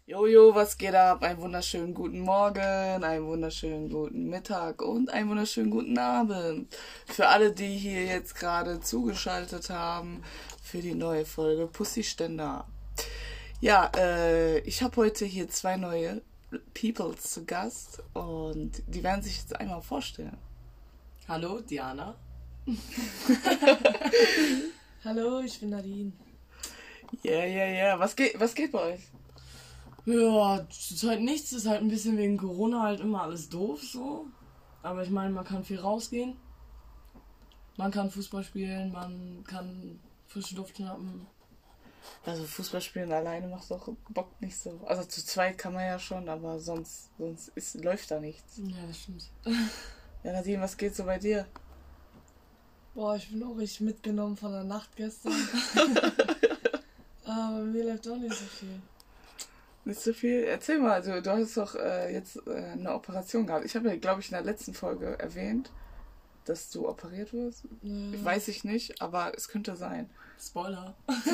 Jojo, was geht ab? Einen wunderschönen guten Morgen, einen wunderschönen guten Mittag und einen wunderschönen guten Abend. Für alle, die hier jetzt gerade zugeschaltet haben für die neue Folge Pussyständer. Ja, ich habe heute hier zwei neue Peoples zu Gast und die werden sich jetzt einmal vorstellen. Hallo, Diana. Hallo, ich bin Nadine. Yeah. Was geht bei euch? Ja, es ist halt nichts, es ist halt ein bisschen wegen Corona halt immer alles doof so. Aber ich meine, man kann viel rausgehen. Man kann Fußball spielen, man kann frischen Luft schnappen. Also Fußball spielen alleine macht doch Bock nicht so. Also zu zweit kann man ja schon, aber sonst läuft da nichts. Ja, das stimmt. Ja, Nadine, was geht so bei dir? Boah, ich bin auch richtig mitgenommen von der Nacht gestern. Aber mir läuft auch nicht so viel. Nicht so viel? Erzähl mal, also du hast doch jetzt eine Operation gehabt. Ich habe ja, glaube ich, in der letzten Folge erwähnt, dass du operiert wirst. Weiß ich nicht, aber es könnte sein. Spoiler.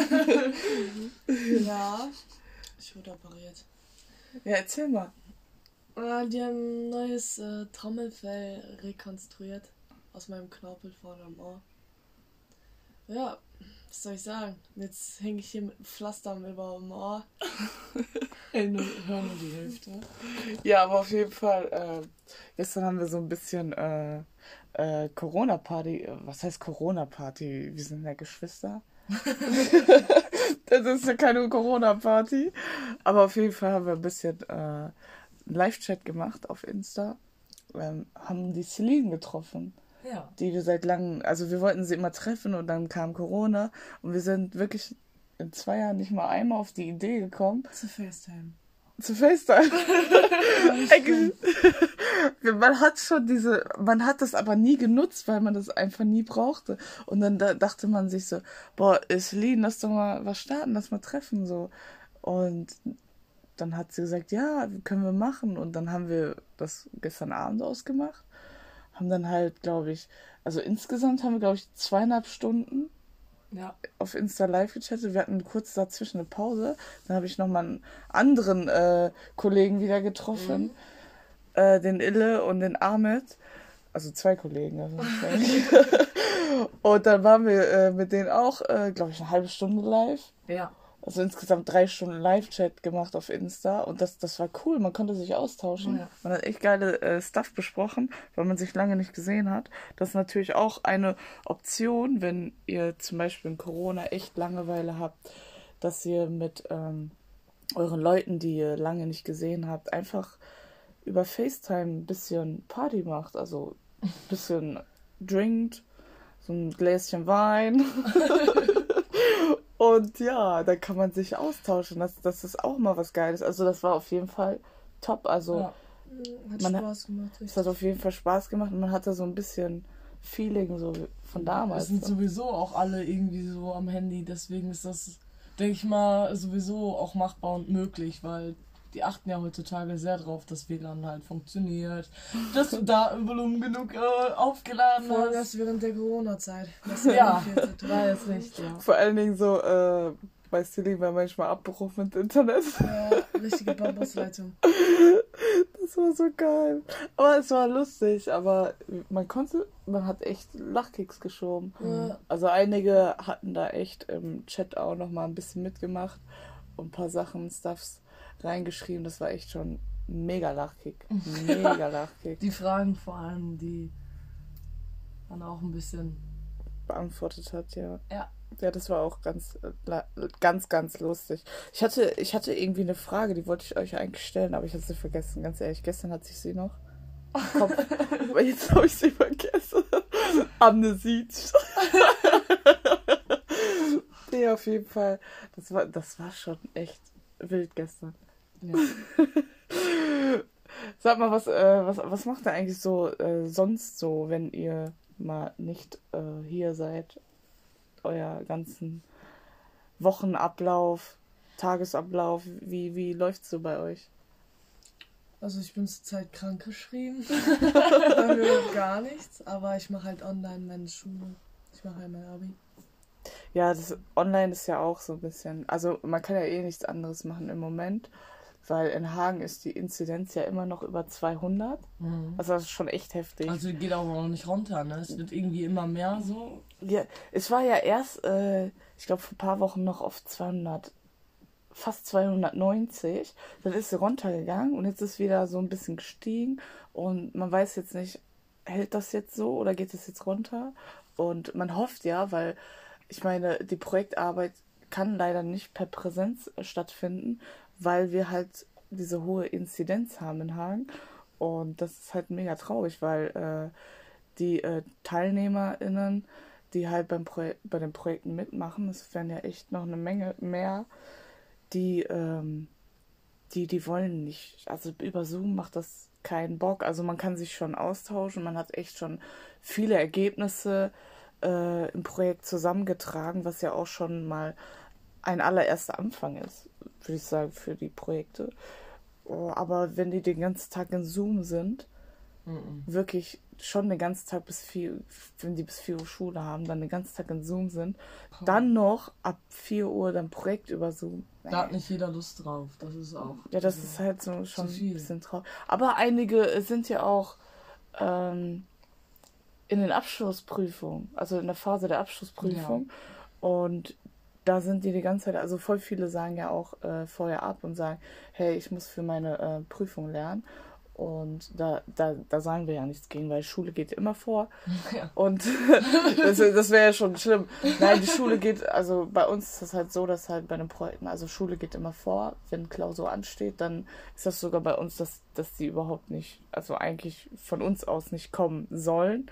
Ja, ich wurde operiert. Ja, erzähl mal. Die haben ein neues Trommelfell rekonstruiert aus meinem Knorpel vorne am Ohr. Ja, was soll ich sagen? Jetzt hänge ich hier mit einem Pflaster über dem Ohr. Ey, hör nur die Hälfte. Ja, aber auf jeden Fall, gestern haben wir so ein bisschen Corona-Party. Was heißt Corona-Party? Wir sind ja Geschwister. Das ist ja keine Corona-Party. Aber auf jeden Fall haben wir ein bisschen Live-Chat gemacht auf Insta. Haben die Celine getroffen. Ja. Die wir seit langem, also wir wollten sie immer treffen und dann kam Corona und wir sind wirklich in 2 Jahren nicht mal einmal auf die Idee gekommen. Zu FaceTime. Zu FaceTime. Man hat das aber nie genutzt, weil man das einfach nie brauchte. Und dann dachte man sich so, boah, Celine, lass doch mal was starten, lass mal treffen, so. Und dann hat sie gesagt, ja, können wir machen. Und dann haben wir das gestern Abend ausgemacht. Haben dann halt, glaube ich, also insgesamt haben wir, glaube ich, 2,5 Stunden auf Insta live gechattet. Wir hatten kurz dazwischen eine Pause. Dann habe ich nochmal einen anderen Kollegen wieder getroffen. Den Ille und den Ahmed. Also 2 Kollegen. Also und dann waren wir mit denen auch, glaube ich, eine halbe Stunde live. Ja. Also insgesamt 3 Stunden Live-Chat gemacht auf Insta und das war cool, man konnte sich austauschen. Ja. Man hat echt geile Stuff besprochen, weil man sich lange nicht gesehen hat. Das ist natürlich auch eine Option, wenn ihr zum Beispiel in Corona echt Langeweile habt, dass ihr mit euren Leuten, die ihr lange nicht gesehen habt, einfach über FaceTime ein bisschen Party macht. Also ein bisschen drinkt, so ein Gläschen Wein. Und ja, da kann man sich austauschen. Das ist auch mal was Geiles. Also das war auf jeden Fall top. Also Hat Spaß gemacht. Es hat auf jeden Fall Spaß gemacht und man hatte so ein bisschen Feeling so von damals. Wir sind sowieso auch alle irgendwie so am Handy. Deswegen ist das, denke ich mal, sowieso auch machbar und möglich, weil die achten ja heutzutage sehr drauf, dass WLAN halt funktioniert, dass du da Volumen genug aufgeladen Vor allem hast. erst während der Corona-Zeit. Ja, war jetzt nicht, ja. Vor allen Dingen so, bei Celine war manchmal Abbruch mit Internet. Ja, richtige Bambusleitung. Das war so geil. Aber es war lustig, aber man hat echt Lachkicks geschoben. Ja. Also einige hatten da echt im Chat auch nochmal ein bisschen mitgemacht und ein paar Sachen, Stuffs reingeschrieben. Das war echt schon mega Lachkick. Mega Lachkick. Die Fragen vor allem, die man auch ein bisschen beantwortet hat, ja. Ja. Ja, das war auch ganz lustig. Ich hatte irgendwie eine Frage, die wollte ich euch eigentlich stellen, aber ich hatte sie vergessen, ganz ehrlich. Gestern hatte ich sie noch im Kopf, aber jetzt habe ich sie vergessen. Amnesie. Nee, auf jeden Fall. Das war schon echt wild gestern. Ja. Sag mal, was macht ihr eigentlich so sonst so, wenn ihr mal nicht hier seid? Euer ganzen Wochenablauf, Tagesablauf, wie läuft's so bei euch? Also ich bin zurzeit krankgeschrieben. Bei mir gar nichts, aber ich mache halt online meine Schule. Ich mache halt mein Abi. Ja, das Online ist ja auch so ein bisschen, also man kann ja eh nichts anderes machen im Moment. weil in Hagen ist die Inzidenz ja immer noch über 200. Also das ist schon echt heftig. Also die geht aber auch nicht runter, ne? Es wird irgendwie immer mehr so. Ja, es war ja erst, ich glaube, vor ein paar Wochen noch auf 200, fast 290. Dann ist sie runtergegangen und jetzt ist wieder so ein bisschen gestiegen. Und man weiß jetzt nicht, hält das jetzt so oder geht es jetzt runter? Und man hofft ja, weil ich meine, die Projektarbeit kann leider nicht per Präsenz stattfinden, weil wir halt diese hohe Inzidenz haben in Hagen. Und das ist halt mega traurig, weil die TeilnehmerInnen, die halt bei den Projekten mitmachen, es werden ja echt noch eine Menge mehr, die wollen nicht. Also über Zoom macht das keinen Bock. Also man kann sich schon austauschen, man hat echt schon viele Ergebnisse im Projekt zusammengetragen, was ja auch schon mal ein allererster Anfang ist, würde ich sagen, für die Projekte. Aber wenn die den ganzen Tag in Zoom sind, wirklich schon den ganzen Tag wenn die bis 4 Uhr Schule haben, dann den ganzen Tag in Zoom sind, dann noch ab 4 Uhr dann Projekt über Zoom. Da hat nicht jeder Lust drauf, das ist auch. Ja, das ist halt so schon ein bisschen traurig. Aber einige sind ja auch in den Abschlussprüfungen, also in der Phase der Abschlussprüfung. Ja. Und da sind die ganze Zeit, also voll viele sagen ja auch vorher ab und sagen, hey, ich muss für meine Prüfung lernen. Und da sagen wir ja nichts gegen, weil Schule geht immer vor. Ja. Und das wäre ja schon schlimm. Nein, die Schule geht, also bei uns ist das halt so, dass halt bei den Projekten, also Schule geht immer vor. Wenn Klausur ansteht, dann ist das sogar bei uns, dass die überhaupt nicht, also eigentlich von uns aus nicht kommen sollen,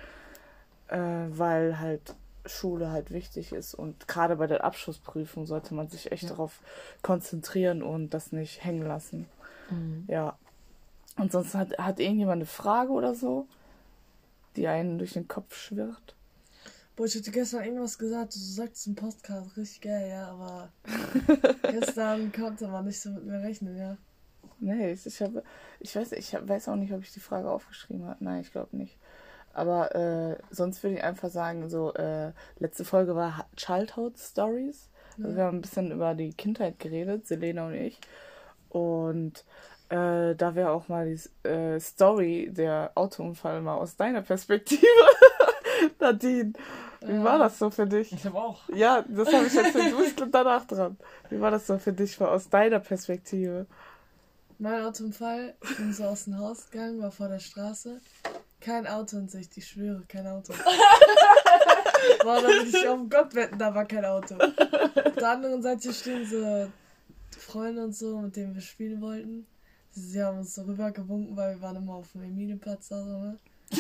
weil halt Schule halt wichtig ist. Und gerade bei der Abschlussprüfung sollte man sich echt darauf konzentrieren und das nicht hängen lassen. Ja. Und sonst hat irgendjemand eine Frage oder so, die einen durch den Kopf schwirrt? Boah, ich hatte gestern irgendwas gesagt, du sagst im Podcast, richtig geil, ja, aber gestern konnte man nicht so mit mir rechnen, ja. Nee, ich weiß auch nicht, ob ich die Frage aufgeschrieben habe. Nein, ich glaube nicht. Aber sonst würde ich einfach sagen, so, letzte Folge war Childhood Stories. Also wir haben ein bisschen über die Kindheit geredet, Selena und ich. Und da wäre auch mal die Story, der Autounfall mal aus deiner Perspektive. Nadine, wie war das so für dich? Ich habe auch. Ja, das habe ich erzählt, du bist danach dran. Wie war das so für dich, aus deiner Perspektive? Mein Autounfall, ich bin so aus dem Haus gegangen, war vor der Straße. Kein Auto in Sicht, ich schwöre, kein Auto. Boah, da würde ich auf Gott wetten, da war kein Auto. Auf der anderen Seite stehen so Freunde und so, mit denen wir spielen wollten. Sie haben uns so rübergewunken, weil wir waren immer auf dem Emilienplatz da so, ne?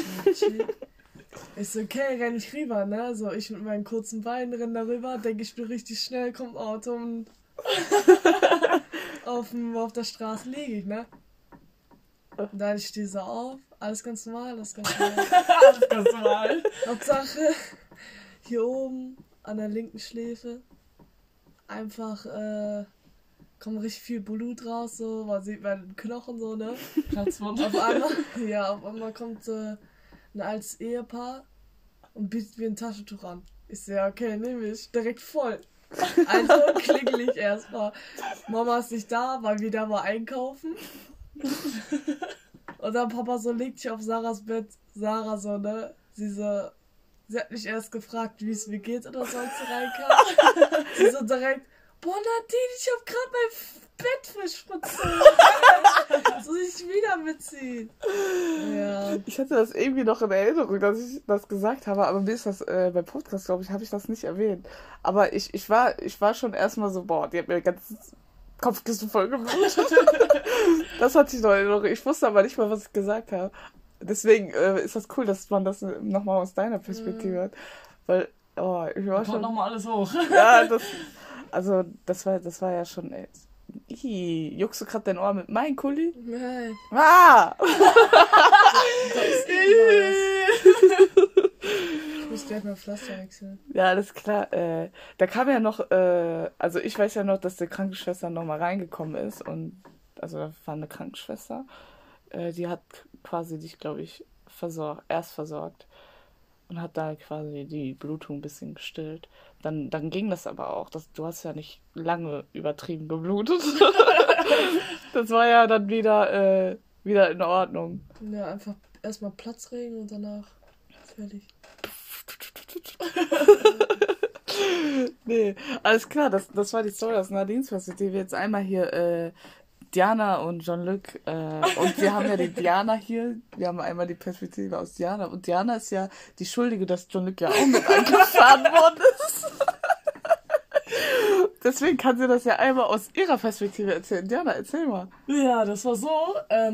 Ich so, okay, renn ich rüber, ne? So, ich mit meinen kurzen Beinen renn da rüber, denke ich bin richtig schnell, kommt ein Auto und auf der Straße liege ich, ne? Und dann ich stehe so auf, alles ganz normal, alles ganz normal. Alles ganz normal. Hauptsache, hier oben an der linken Schläfe einfach, kommt richtig viel Blut raus, so, man sieht meinen Knochen so, ne? Platzwunde. Auf einmal kommt ein altes Ehepaar und bietet mir ein Taschentuch an. Ich sehe, okay, nehme ich, direkt voll. Also klingel ich erstmal. Mama ist nicht da, weil wir da mal einkaufen. Und dann Papa so legt sich auf Sarahs Bett. Sarah so, ne? Sie hat mich erst gefragt, wie es mir geht oder so, als sie reinkam. Sie so direkt, boah Nadine, ich hab grad mein Bett frisch verzogen. Soll ich wieder mitziehen? Ja. Ich hatte das irgendwie noch in Erinnerung, dass ich das gesagt habe, aber mir ist das beim Podcast, glaube ich, habe ich das nicht erwähnt. Aber ich war schon erstmal so, boah, die hat mir den ganzen Kopfkissen voll geblutet. Das hatte ich noch in Erinnerung. Ich wusste aber nicht mal, was ich gesagt habe. Deswegen ist das cool, dass man das nochmal aus deiner Perspektive hört. Weil, ich war schon... Kommt nochmal alles hoch. Ja, das war ja schon... juckst du gerade dein Ohr mit meinem Kuli? Nein. Ah! Ich muss gleich mal Pflaster wechseln. Ja, alles klar. Da kam ja noch, also ich weiß ja noch, dass die Krankenschwester nochmal reingekommen ist und also da war eine Krankenschwester, die hat quasi dich, glaube ich, erst versorgt und hat da quasi die Blutung ein bisschen gestillt. Dann ging das aber auch. Du hast ja nicht lange übertrieben geblutet. Das war ja dann wieder in Ordnung. Ja, einfach erstmal Platzregen und danach fertig. Nee, alles klar, das war die Story aus Nadines Perspektive. Jetzt einmal hier Diana und Jean-Luc. Und wir haben ja die Diana hier. Wir haben einmal die Perspektive aus Diana. Und Diana ist ja die Schuldige, dass Jean-Luc ja auch mit angefahren worden ist. Deswegen kann sie das ja einmal aus ihrer Perspektive erzählen. Diana, erzähl mal. Ja, das war so.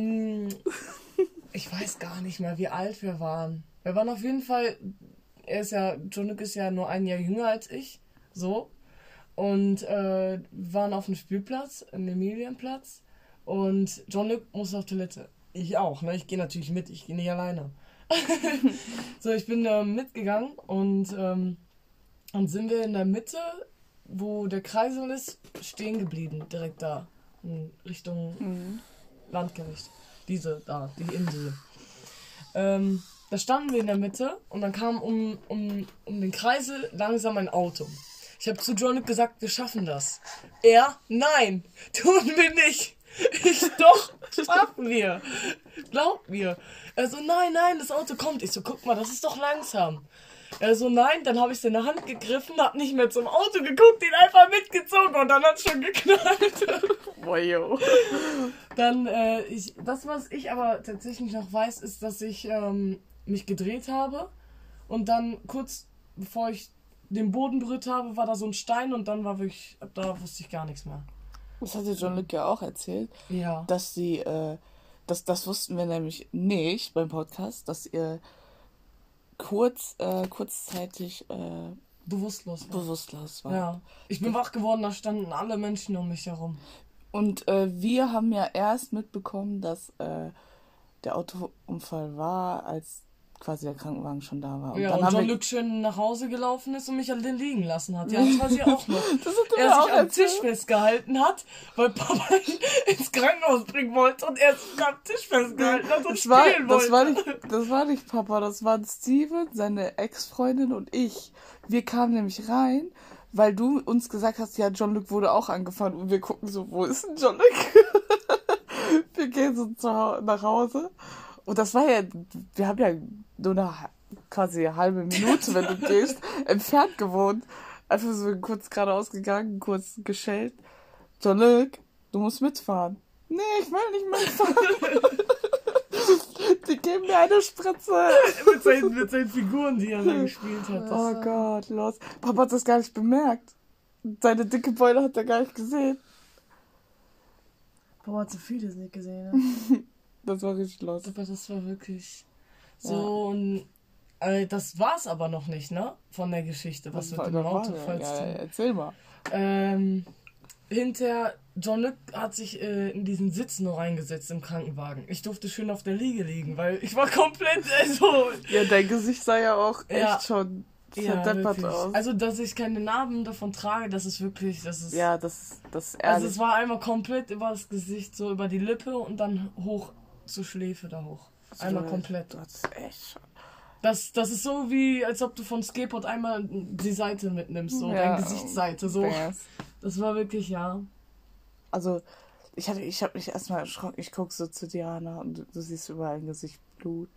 Ich weiß gar nicht mehr, wie alt wir waren. Wir waren auf jeden Fall. Jean-Luc ist ja nur ein Jahr jünger als ich. So. Und wir waren auf dem Spielplatz, im Emilienplatz. Und Jean-Luc musste auf Toilette. Ich auch, ne? Ich gehe natürlich mit, ich gehe nicht alleine. So, ich bin mitgegangen und dann sind wir in der Mitte, wo der Kreisel ist, stehen geblieben, direkt da, in Richtung Landgericht. Die Insel. Da standen wir in der Mitte und dann kam um den Kreisel langsam ein Auto. Ich habe zu Jean-Luc gesagt, wir schaffen das. Er, nein, tun wir nicht. Ich, doch, schaffen wir. Glaub mir. Er so, nein, das Auto kommt. Ich so, guck mal, das ist doch langsam. Er so, nein, dann habe ich in der Hand gegriffen, hab nicht mehr zum Auto geguckt, ihn einfach mitgezogen und dann hat's schon geknallt. Boah, yo. Dann, das, was ich aber tatsächlich noch weiß, ist, dass ich mich gedreht habe und dann kurz bevor ich den Boden berührt habe, war da so ein Stein und dann war wirklich, da wusste ich gar nichts mehr. Das hat dir Jean-Luc ja auch erzählt, Ja. dass sie, das wussten wir nämlich nicht beim Podcast, dass ihr kurzzeitig Bewusstlos war. bewusstlos war. Ja. Ich bin wach geworden, da standen alle Menschen um mich herum. Und wir haben ja erst mitbekommen, dass der Autounfall war, als quasi der Krankenwagen schon da war. Ja, dann und haben Jean-Luc schön nach Hause gelaufen ist und mich an den liegen lassen hat. Ja, das weiß ich auch noch. Das hat er Er mir auch sich am erzählt. Tisch festgehalten hat, weil Papa ihn ins Krankenhaus bringen wollte und er sich am Tisch festgehalten hat und spielen wollte. Das war nicht Papa, das waren Steven, seine Ex-Freundin und ich. Wir kamen nämlich rein, weil du uns gesagt hast, ja, Jean-Luc wurde auch angefahren und wir gucken so, wo ist denn Jean-Luc? Wir gehen so nach Hause und das war ja, wir haben ja nur quasi eine halbe Minute, wenn du gehst, entfernt gewohnt. Einfach so kurz geradeaus gegangen, kurz geschellt. Jean-Luc, du musst mitfahren. Nee, ich will nicht mitfahren. Die geben mir eine Spritze. mit seinen Figuren, die er da gespielt hat. Oh Gott, los. Papa hat das gar nicht bemerkt. Seine dicke Beule hat er gar nicht gesehen. Papa hat so vieles nicht gesehen, ne? Das war richtig los. Aber das war wirklich so ein... das war's aber noch nicht, ne? Von der Geschichte, was mit dem Auto falls ja, erzähl mal. Hinterher, Jean-Luc hat sich in diesen Sitz nur reingesetzt im Krankenwagen. Ich durfte schön auf der Liege liegen, weil ich war komplett so... Ja, dein Gesicht sah ja auch echt Ja. schon verdeppert aus. Also, dass ich keine Narben davon trage, das ist wirklich... Ja, das ist ehrlich. Also, es war einmal komplett über das Gesicht, so über die Lippe und dann hoch zur Schläfe da hoch. Einmal komplett. Du hattest echt schon. Das ist so wie, als ob du vom Skateboard einmal die Seite mitnimmst, so Ja, deine Gesichtsseite, so. Yes. Das war wirklich, ja. Also, ich hab mich erstmal erschrocken. Ich guck so zu Diana und du siehst überall im Gesicht Blut.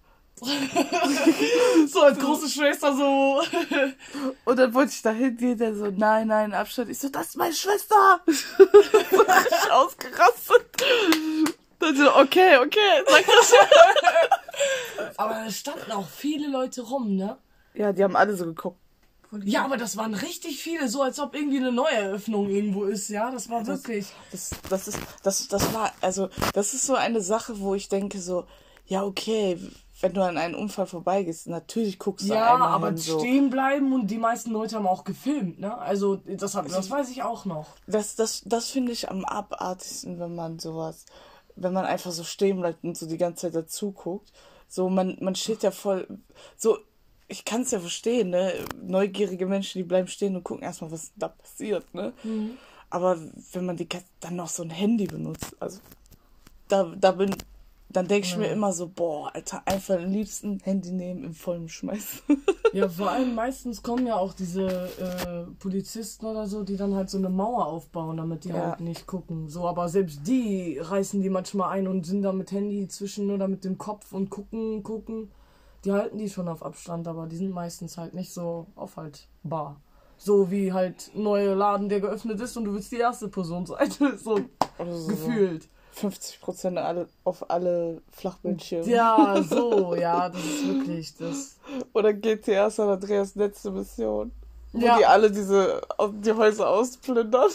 So als große Schwester, so. Und dann wollte ich da hingehen, der so, nein, Abstand. Ich so, das ist meine Schwester. So richtig ausgerastet. Dann so, okay, sag das. Aber es standen auch viele Leute rum, ne? Ja, die haben alle so geguckt. Ja, aber das waren richtig viele, so als ob irgendwie eine Neueröffnung irgendwo ist, ja? Das war wirklich... Das war, also, das ist so eine Sache, wo ich denke so, ja, okay, wenn du an einen Unfall vorbeigehst, natürlich guckst du Ja, einmal aber hin, so. stehen bleiben und die meisten Leute haben auch gefilmt, ne? Also, das weiß ich auch noch. Das finde ich am abartigsten, wenn man einfach so stehen bleibt und so die ganze Zeit dazu guckt. So, man steht ja voll, so, ich kann es ja verstehen, ne? Neugierige Menschen, die bleiben stehen und gucken erstmal, was da passiert, ne? Mhm. Aber wenn man dann noch so ein Handy benutzt, also, da bin dann denke ich mir immer so, boah, Alter, einfach am liebsten Handy nehmen, im vollen schmeißen. Ja, vor allem meistens kommen ja auch diese Polizisten oder so, die dann halt so eine Mauer aufbauen, damit die halt nicht gucken. So, aber selbst die reißen die manchmal ein und sind da mit Handy zwischen oder mit dem Kopf und gucken. Die halten die schon auf Abstand, aber die sind meistens halt nicht so aufhaltbar. So wie halt ein neuer Laden, der geöffnet ist und du willst die erste Person sein. So Also gefühlt. 50% auf alle Flachbildschirme. Ja, so, ja, das ist wirklich das. Oder GTA San Andreas letzte Mission. Wo Ja. die alle die Häuser ausplündern.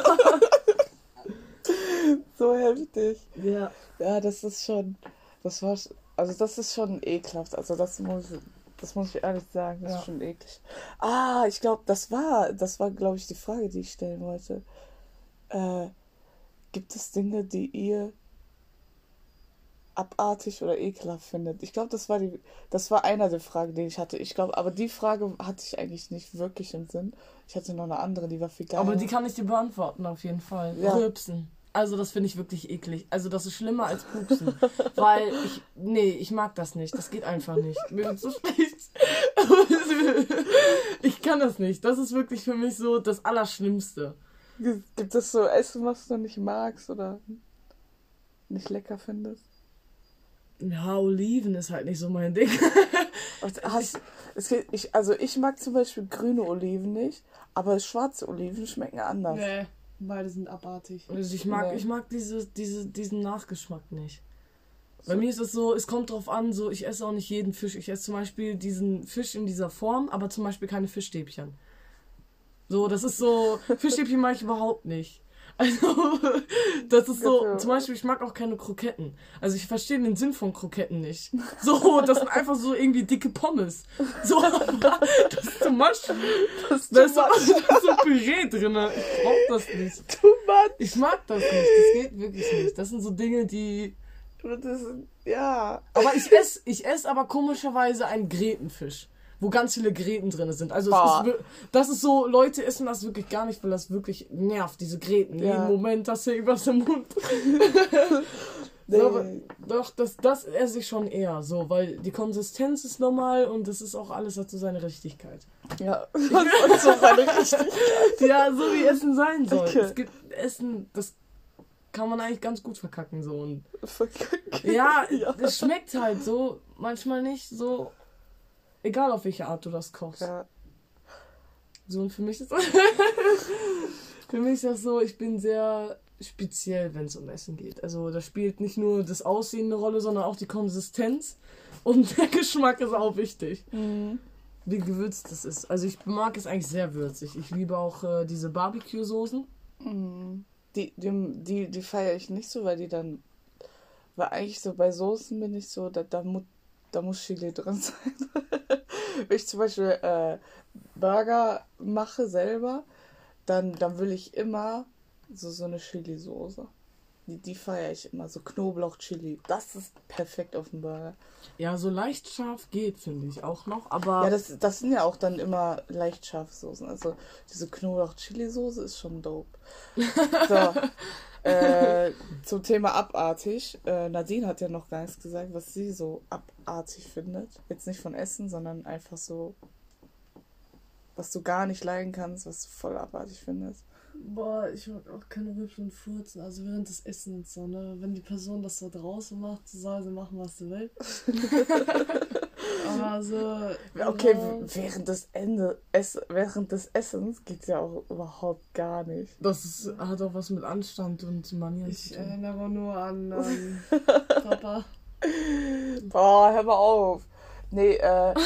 So heftig. Ja. Ja, das ist schon ekelhaft. Also das muss ich ehrlich sagen, das ist schon eklig. Ich glaube, das war, glaube ich, die Frage, die ich stellen wollte. Gibt es Dinge, die ihr abartig oder ekelhaft findet? Ich glaube, das war einer der Fragen, die ich hatte. Ich glaube, aber die Frage hatte ich eigentlich nicht wirklich im Sinn. Ich hatte noch eine andere, die war viel geiler. Aber die kann ich dir beantworten, auf jeden Fall. Ja. Rülpsen. Also das finde ich wirklich eklig. Also das ist schlimmer als Pupsen. Weil ich mag das nicht. Das geht einfach nicht. Mir wird so schlecht. Ich kann das nicht. Das ist wirklich für mich so das Allerschlimmste. Gibt es so Essen, was du nicht magst oder nicht lecker findest? Ja, Oliven ist halt nicht so mein Ding. Ich mag zum Beispiel grüne Oliven nicht, aber schwarze Oliven schmecken anders. Nee, beide sind abartig. Also ich mag diesen Nachgeschmack nicht. Bei mir ist es so, es kommt drauf an, so ich esse auch nicht jeden Fisch. Ich esse zum Beispiel diesen Fisch in dieser Form, aber zum Beispiel keine Fischstäbchen. So, das ist so, Fischstäbchen mag ich überhaupt nicht. Also, das ist so, zum Beispiel, ich mag auch keine Kroketten. Also ich verstehe den Sinn von Kroketten nicht. So, das sind einfach so irgendwie dicke Pommes. So, das ist too much. Da ist so Püree drin. Ich brauch das nicht. Too much. Ich mag das nicht. Das geht wirklich nicht. Das sind so Dinge, die... Ja. Aber ich esse aber komischerweise einen Grätenfisch, wo ganz viele Gräten drin sind. Also das ist so, Leute essen das wirklich gar nicht, weil das wirklich nervt, diese Gräten. Ja. Jeden Moment hast du irgendwas im Mund. So, aber doch, das esse ich schon eher so, weil die Konsistenz ist normal und das ist auch alles, hat so seine Richtigkeit. Ja, das ist so seine Richtigkeit. Ja, so wie Essen sein soll. Okay. Es gibt Essen, das kann man eigentlich ganz gut verkacken so. Und Verkacken. ja, es schmeckt halt so, manchmal nicht so, egal auf welche Art du das kochst. Ja. So, und für mich ist das so, ich bin sehr speziell, wenn es um Essen geht. Also da spielt nicht nur das Aussehen eine Rolle, sondern auch die Konsistenz und der Geschmack ist auch wichtig. Mhm. Wie gewürzt das ist. Also ich mag es eigentlich sehr würzig. Ich liebe auch diese Barbecue-Soßen. Mhm. Die feiere ich nicht so, weil eigentlich so bei Soßen bin ich so, da muss Chili drin sein. Wenn ich zum Beispiel Burger mache selber, dann will ich immer so eine Chili-Soße. Die feiere ich immer, so Knoblauch-Chili. Das ist perfekt auf dem Burger. Ja, so leicht scharf geht, finde ich auch noch, aber... Ja, das sind ja auch dann immer leicht scharfe Soßen. Also diese Knoblauch-Chili-Soße ist schon dope. So, zum Thema abartig. Nadine hat ja noch gar nichts gesagt, was sie so abartig findet. Jetzt nicht von Essen, sondern einfach so, was du gar nicht leiden kannst, was du voll abartig findest. Boah, ich mag auch keine Rülpsen und Furzen, also während des Essens so, ne? Wenn die Person das so draußen macht, soll sie machen, was sie will. Aber so... Okay, während des Essens geht's ja auch überhaupt gar nicht. Das hat auch was mit Anstand und Manieren zu Ich tun. erinnere nur an Papa. Boah, hör mal auf. Nee,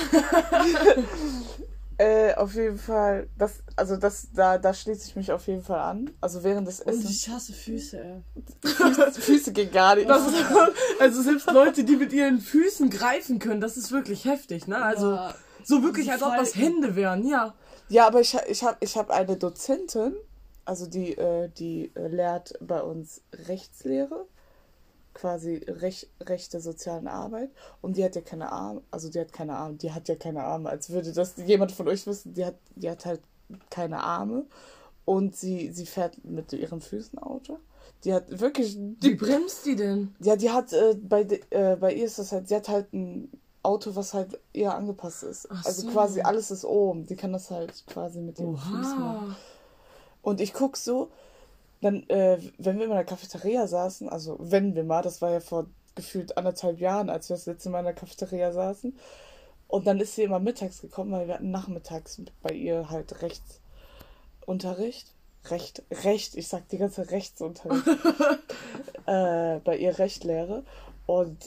auf jeden Fall, da schließe ich mich auf jeden Fall an. Also während des Und Essens. ich hasse Füße, ey. Füße gehen gar nicht. Das ist, also selbst Leute, die mit ihren Füßen greifen können, das ist wirklich heftig, ne? Also Ja, so wirklich, als ob das Hände wären, ja. Ja, aber ich hab eine Dozentin, also die lehrt bei uns Rechtslehre, quasi rechte sozialen Arbeit, und die hat ja keine Arme, die hat ja keine Arme, als würde das jemand von euch wissen, die hat halt keine Arme und sie fährt mit ihren Füßen Auto Die hat wirklich... Wie bremst die denn? Ja, die hat, bei ihr ist das halt, sie hat halt ein Auto, was halt eher angepasst ist. Ach Also so. quasi alles ist oben. Die kann das halt quasi mit den Füßen machen. Oha. Und ich guck so, dann, wenn wir mal in der Cafeteria saßen, also wenn wir mal, das war ja vor gefühlt 1,5 Jahren, als wir das letzte Mal in der Cafeteria saßen. Und dann ist sie immer mittags gekommen, weil wir hatten nachmittags bei ihr halt Rechtsunterricht. Recht, ich sag die ganze Rechtsunterricht. Bei ihr Rechtlehre. Und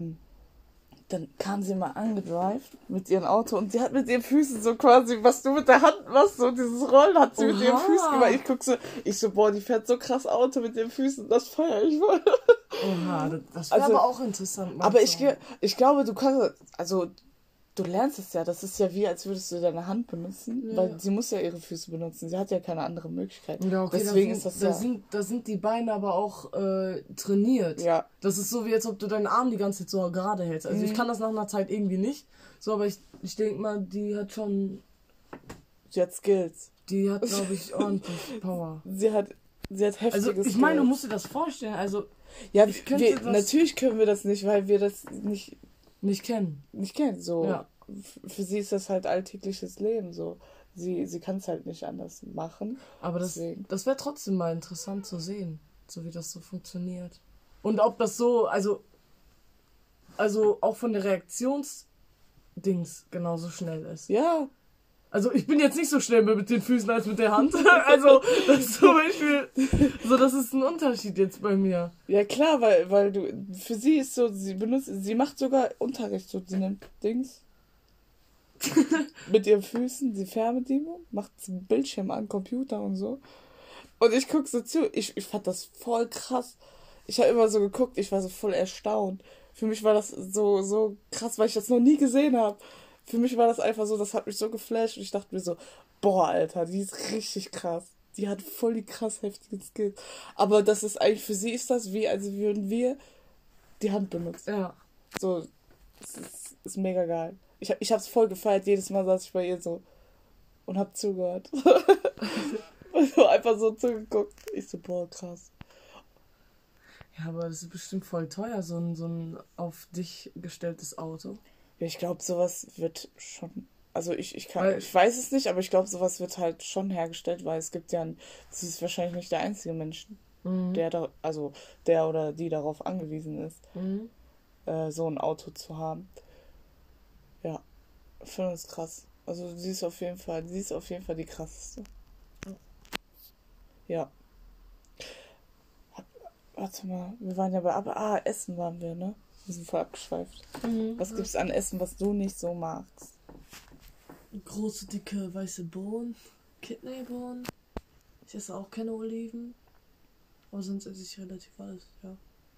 dann kam sie mal angedrived mit ihrem Auto und sie hat mit ihren Füßen so quasi, was du mit der Hand machst, so dieses Rollen hat sie mit ihren Füßen gemacht. Ich so, boah, die fährt so krass Auto mit ihren Füßen, das feiere ich voll. Oha, das wäre aber auch interessant. Aber ich glaube, du kannst, also du lernst es ja, das ist ja wie, als würdest du deine Hand benutzen, weil sie muss ja ihre Füße benutzen, sie hat ja keine andere Möglichkeit. Ja, okay, deswegen da sind die Beine aber auch trainiert. Ja. Das ist so, wie als ob du deinen Arm die ganze Zeit so gerade hältst. Also ich kann das nach einer Zeit irgendwie nicht, so, aber ich denke mal, die hat schon... Sie hat Skills. Die hat, glaube ich, ordentlich Power. Sie hat heftige Also ich Skills. meine, du musst dir das vorstellen, also... Ja, das natürlich können wir das nicht, weil wir das nicht kennen. So. Ja. Für sie ist das halt alltägliches Leben, so. Sie kann es halt nicht anders machen. Aber das wäre trotzdem mal interessant zu sehen, so wie das so funktioniert. Und ob das so, also auch von der Reaktionsdings genauso schnell ist. Ja. Also ich bin jetzt nicht so schnell mit den Füßen als mit der Hand. Also das ist zum Beispiel, so das ist ein Unterschied jetzt bei mir. Ja klar, weil du, für sie ist so, sie macht sogar Unterricht, so, sie nimmt Dings mit ihren Füßen, die Fernbedienung, macht den Bildschirm an, Computer und so. Und ich guck so zu, ich fand das voll krass. Ich habe immer so geguckt, ich war so voll erstaunt. Für mich war das so krass, weil ich das noch nie gesehen habe. Für mich war das einfach so, das hat mich so geflasht und ich dachte mir so, boah, Alter, die ist richtig krass. Die hat voll die krass heftigen Skills. Aber das ist eigentlich, für sie ist das wie, als würden wir die Hand benutzen. Ja. So, das ist mega geil. Ich hab's voll gefeiert, jedes Mal saß ich bei ihr so und hab zugehört. Also einfach so zugeguckt. Ich so, boah, krass. Ja, aber das ist bestimmt voll teuer, so ein auf dich gestelltes Auto. Ja, ich glaube, sowas wird schon. Also ich weiß es nicht, aber ich glaube, sowas wird halt schon hergestellt, weil es gibt ja sie ist wahrscheinlich nicht der einzige Mensch, der oder die darauf angewiesen ist, so ein Auto zu haben. Ja, ich finde das krass. Also sie ist auf jeden Fall die krasseste. Ja. Warte mal, wir waren ja bei Essen waren wir, ne? Wir sind voll abgeschweift. Was gibt's an Essen, was du nicht so magst? Große, dicke, weiße Bohnen. Kidneybohnen. Ich esse auch keine Oliven. Aber sonst esse ich relativ alles, ja.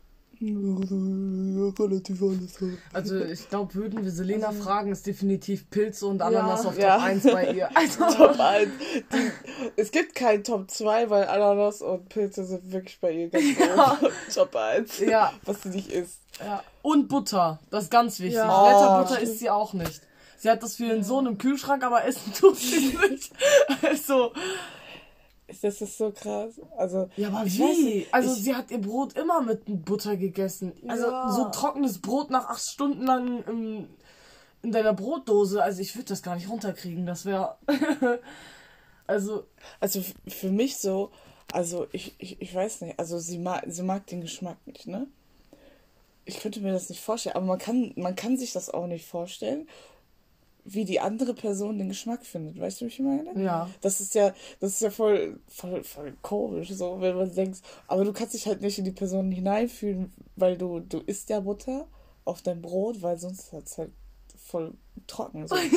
Relativ alles. Also ich glaube, würden wir Selena fragen, ist definitiv Pilze und Ananas auf Top 1 bei ihr. Also Top 1. Es gibt keinen Top 2, weil Ananas und Pilze sind wirklich bei ihr ganz oben. Top 1. Ja. Was sie nicht isst. Ja. Und Butter, das ist ganz wichtig. Ja. Blätterbutter isst sie auch nicht. Sie hat das für ihren Sohn im Kühlschrank, aber essen tut sie nicht. Also... Das ist so krass. Also, ja, aber wie? Also sie hat ihr Brot immer mit Butter gegessen. Also so trockenes Brot nach 8 Stunden lang in deiner Brotdose. Also ich würde das gar nicht runterkriegen. Das wäre... Also für mich so, also ich weiß nicht, also sie mag den Geschmack nicht, ne? Ich könnte mir das nicht vorstellen, aber man kann sich das auch nicht vorstellen, wie die andere Person den Geschmack findet. Weißt du, wie ich meine? Ja. Das ist ja voll komisch, so, wenn man denkt, aber du kannst dich halt nicht in die Person hineinfühlen, weil du isst ja Butter auf dein Brot, weil sonst hat es halt voll trocken. So. So,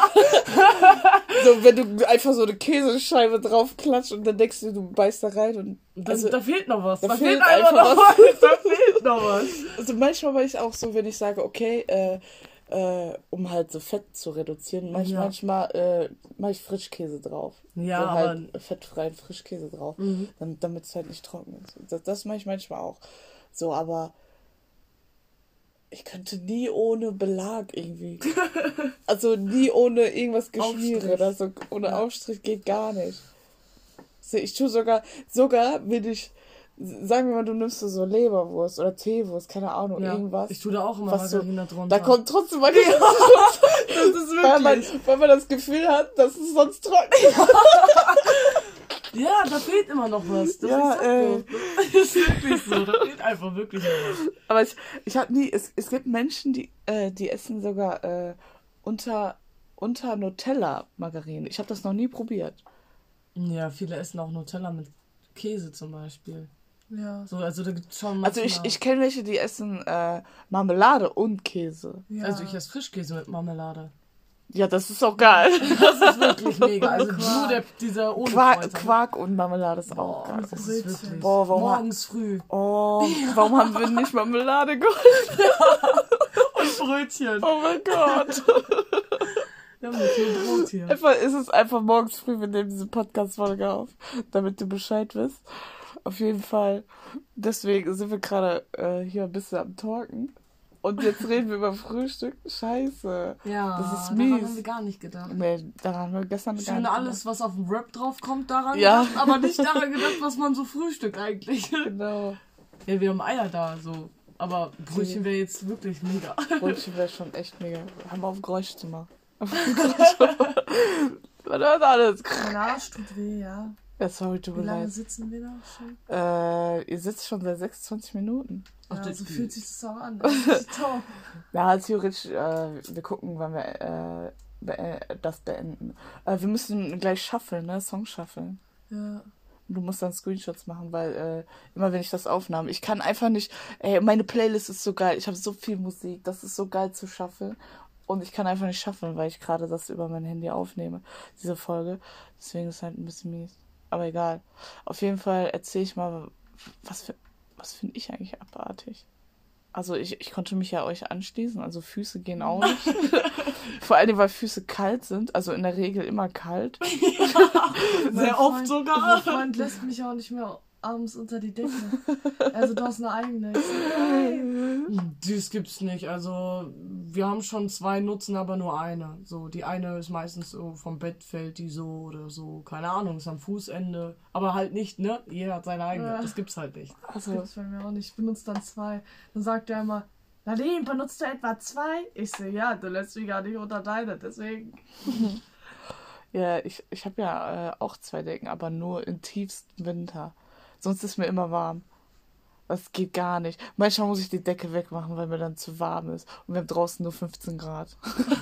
wenn du einfach so eine Käsescheibe drauf klatscht und dann denkst du beißt da rein und da fehlt noch was. Da fehlt einfach noch was. Da fehlt noch was. Also manchmal war ich auch so, wenn ich sage, okay, um halt so Fett zu reduzieren, manchmal mache ich Frischkäse drauf. Ja, so aber halt fettfreien Frischkäse drauf, damit es halt nicht trocken ist. Das mache ich manchmal auch. So, aber ich könnte nie ohne Belag irgendwie. Also nie ohne irgendwas Geschmiere oder so. Ohne Aufstrich geht gar nicht. So, ich tue sogar will ich sagen wir mal, du nimmst so Leberwurst oder Teewurst, keine Ahnung, irgendwas. Ich tue da auch immer was Margarine drunter. Da kommt trotzdem Margarine drunter. Das ist wirklich. Weil man das Gefühl hat, dass es sonst trocken ist. Ja, da fehlt immer noch was. Das ist wirklich so. Da fehlt einfach wirklich noch was. Aber ich habe nie, es gibt Menschen, die essen sogar unter Nutella Margarine. Ich habe das noch nie probiert. Ja, viele essen auch Nutella mit Käse zum Beispiel. Ja. So, also da gibt's schon Also ich kenne welche, die essen Marmelade und Käse. Ja. Also ich esse Frischkäse mit Marmelade. Ja, das ist auch geil. Das ist wirklich mega. Also nur dieser ohne Quark und Marmelade ist auch geil. Das ist wirklich. Boah, morgens früh. Warum haben wir nicht Marmelade geholt? Und Brötchen. Oh mein Gott. Wir haben nicht nur Brot hier. Ist es einfach morgens früh, wir nehmen diese Podcast-Folge auf, damit du Bescheid wirst. Auf jeden Fall. Deswegen sind wir gerade hier ein bisschen am Talken. Und jetzt reden wir über Frühstück. Scheiße. Ja, das ist mies. daran haben wir gar nicht gedacht. Nee, daran haben wir gestern gar nicht Schön gedacht. alles, was auf dem Rap drauf kommt, daran Ja. gedacht, aber nicht daran gedacht, was man so frühstückt eigentlich. Genau. Ja, wir haben Eier da, so. Aber Brötchen wäre jetzt wirklich mega. Brötchen wäre schon echt mega. Haben wir auf Geräuschzimmer. Man hört alles. Mein Arsch tut weh, ja. Ja, sorry, tut mir Wie lange leid. sitzen wir da schon? Ihr sitzt schon seit 26 Minuten. Ja, das so ist fühlt sich das auch an. Das ist top. Ja, theoretisch, wir gucken, wann wir das beenden. Wir müssen gleich shuffeln, ne? Song shuffeln. Ja. Du musst dann Screenshots machen, weil immer wenn ich das aufnahme, ich kann einfach nicht, meine Playlist ist so geil, ich habe so viel Musik, das ist so geil zu shuffeln und ich kann einfach nicht shuffeln, weil ich gerade das über mein Handy aufnehme, diese Folge. Deswegen ist es halt ein bisschen mies. Aber egal. Auf jeden Fall erzähle ich mal, was finde ich eigentlich abartig? Also ich konnte mich ja euch anschließen, also Füße gehen auch nicht. Vor allem, weil Füße kalt sind, also in der Regel immer kalt. Sehr oft sogar. Mein Freund lässt mich auch nicht mehr abends unter die Decke. Also du hast eine eigene. Das gibt's nicht. Also wir haben schon 2, nutzen aber nur eine. So, die eine ist meistens so vom Bett fällt die so oder so. Keine Ahnung, ist am Fußende. Aber halt nicht, ne? Jeder hat seine eigene. Das gibt's halt nicht. Das Also, gibt's bei mir auch nicht. Ich benutze dann 2. Dann sagt er immer, Nadine, benutzt du etwa 2? Ich sehe, ja, du lässt mich gar nicht unter deine, deswegen. ja, ich habe ja auch 2 Decken, aber nur im tiefsten Winter. Sonst ist mir immer warm. Das geht gar nicht. Manchmal muss ich die Decke wegmachen, weil mir dann zu warm ist. Und wir haben draußen nur 15 Grad.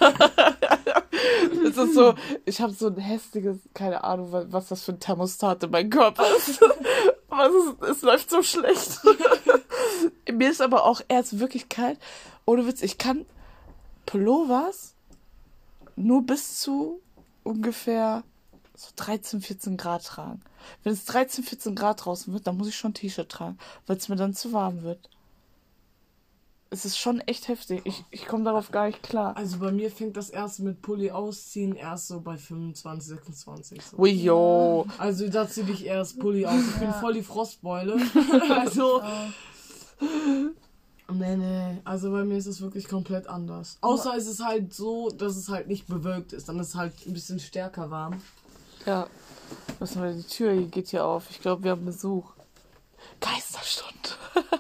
Es ist so, ich habe so ein hässliches, keine Ahnung, was das für ein Thermostat in meinem Körper ist. Aber es läuft so schlecht. Mir ist aber auch erst wirklich kalt. Ohne Witz, ich kann Pullovers nur bis zu ungefähr so 13, 14 Grad tragen. Wenn es 13, 14 Grad draußen wird, dann muss ich schon ein T-Shirt tragen, weil es mir dann zu warm wird. Es ist schon echt heftig. Ich komme darauf gar nicht klar. Also bei mir fängt das erst mit Pulli ausziehen erst so bei 25, 26. So. Ui, yo. Also da zieh ich erst Pulli aus. Ich bin voll die Frostbeule. Also... Nee. Also bei mir ist es wirklich komplett anders. Außer es ist halt so, dass es halt nicht bewölkt ist. Dann ist es halt ein bisschen stärker warm. Ja. Was haben wir? Die Tür hier geht hier auf. Ich glaube, wir haben Besuch. Geisterstunde.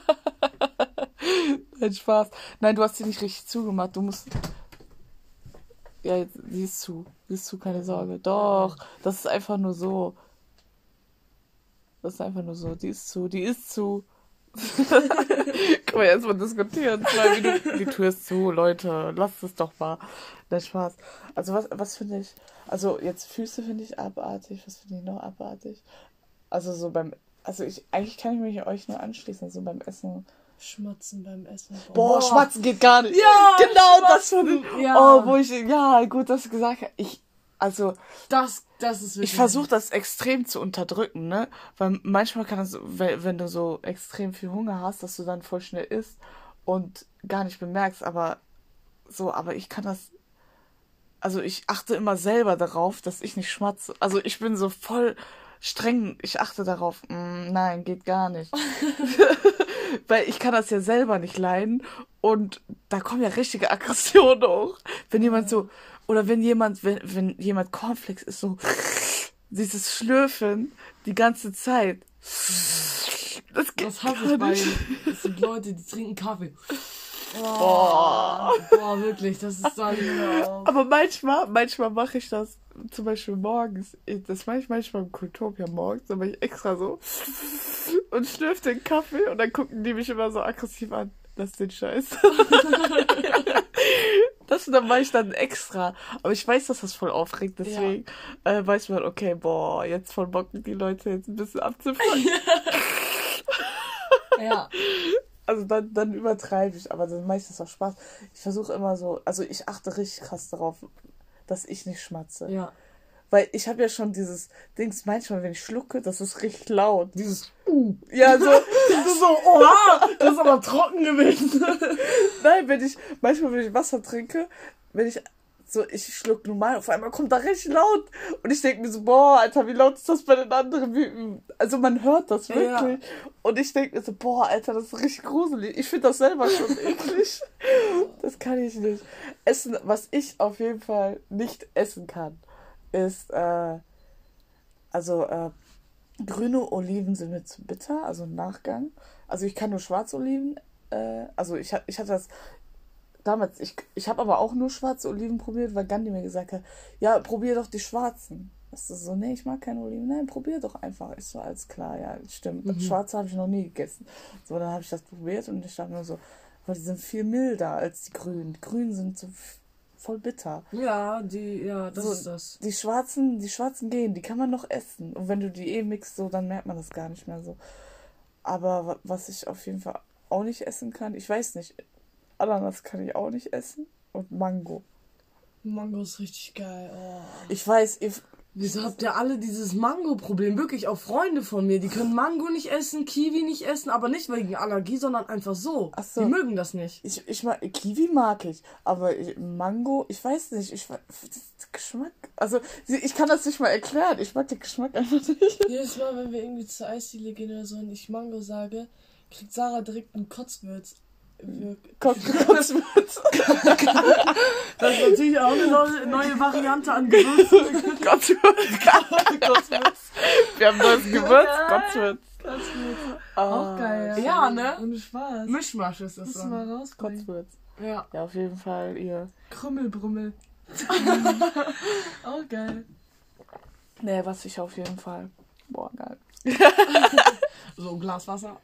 Nein, Spaß. Nein, du hast sie nicht richtig zugemacht. Du musst... Ja, jetzt, sie ist zu. Sie ist zu, keine Sorge. Doch, das ist einfach nur so. Das ist einfach nur so. Die ist zu. Die ist zu. Können wir jetzt mal diskutieren. 2 Minuten. Die Tür ist zu, Leute. Lasst es doch mal. Nein, Spaß. Also was finde ich... Also jetzt Füße finde ich abartig. Was finde ich noch abartig? Also so beim... Also eigentlich kann ich mich euch nur anschließen. So beim Essen... Schmatzen beim Essen. Boah, Schmatzen geht gar nicht. Ja, genau, das finde ich. Ja. Oh, ja, gut, dass du gesagt hast. Das ist wirklich... Ich versuche das extrem zu unterdrücken, ne? Weil manchmal kann das, wenn du so extrem viel Hunger hast, dass du dann voll schnell isst und gar nicht bemerkst, aber ich kann das... Also ich achte immer selber darauf, dass ich nicht schmatze. Also ich bin so voll streng, ich achte darauf, nein, geht gar nicht. Weil ich kann das ja selber nicht leiden und da kommen ja richtige Aggressionen hoch. Wenn jemand so, oder wenn jemand Cornflakes ist, so dieses Schlürfen die ganze Zeit. Das hasse ich bei ihnen. Das sind Leute, die trinken Kaffee. Boah. Boah, wirklich, das ist dann... Aber manchmal mache ich das zum Beispiel morgens. Das mache ich manchmal im Kultopia morgens. Dann mache ich extra so und schlürfe den Kaffee und dann gucken die mich immer so aggressiv an. Lass den Scheiß. Das mache ich dann extra. Aber ich weiß, dass das voll aufregt. Deswegen weiß man, okay, boah, jetzt voll Bock, die Leute jetzt ein bisschen abzufangen. Ja. Also dann übertreibe ich, aber dann mache ich das auch Spaß. Ich versuche immer so, also ich achte richtig krass darauf, dass ich nicht schmatze. Ja. Weil ich habe ja schon dieses Dings, manchmal, wenn ich schlucke, das ist richtig laut. Dieses... Ja, so. Das ist so, oha, das ist aber trocken gewesen. Nein, manchmal, wenn ich Wasser trinke, ich schluck normal, auf einmal kommt da richtig laut. Und ich denke mir so, boah, Alter, wie laut ist das bei den anderen? Also man hört das wirklich. Ja. Und ich denke mir so, boah, Alter, das ist richtig gruselig. Ich finde das selber schon eklig. Das kann ich nicht. Essen, was ich auf jeden Fall nicht essen kann, ist, grüne Oliven sind mir zu bitter, also im Nachgang. Also ich kann nur schwarze Oliven, ich hatte das damals, ich habe aber auch nur schwarze Oliven probiert, weil Gandhi mir gesagt hat, ja, probier doch die schwarzen. Das ist so, nee, ich mag keine Oliven. Nein, probier doch einfach. Ich so, alles klar, ja, stimmt. Schwarze habe ich noch nie gegessen. So, dann habe ich das probiert und ich dachte nur so, weil die sind viel milder als die grünen. Die grünen sind so voll bitter. Ja, das so, ist das. Die schwarzen gehen, die kann man noch essen. Und wenn du die mixt, so, dann merkt man das gar nicht mehr so. Aber was ich auf jeden Fall auch nicht essen kann, ich weiß nicht, Ananas kann ich auch nicht essen. Und Mango. Mango ist richtig geil. Oh. Ich weiß, wieso habt ihr alle dieses Mango-Problem? Wirklich, auch Freunde von mir, die können Mango nicht essen, Kiwi nicht essen, aber nicht wegen Allergie, sondern einfach so. Ach so. Die mögen das nicht. Ich mag, Kiwi mag ich, aber Mango, ich weiß nicht, Geschmack, also ich kann das nicht mal erklären, ich mag den Geschmack einfach nicht. Jedes Mal, wenn wir irgendwie zur Eisdiele gehen oder so und ich Mango sage, kriegt Sarah direkt einen Kotzwürz. Kotzwürz. Das ist natürlich auch eine neue Variante an Gewürzen. Kotzwürz. Wir haben neues Gewürz, Kotzwürz. Auch geil. Ja, ne? Ohne Spaß. Mischmasch ist das. Musst du mal rausbringen. Kotzwürz. Ja. Ja, auf jeden Fall ihr. Krümmelbrummel. Auch geil. Nee, was ich auf jeden Fall. Boah, geil. So ein Glas Wasser.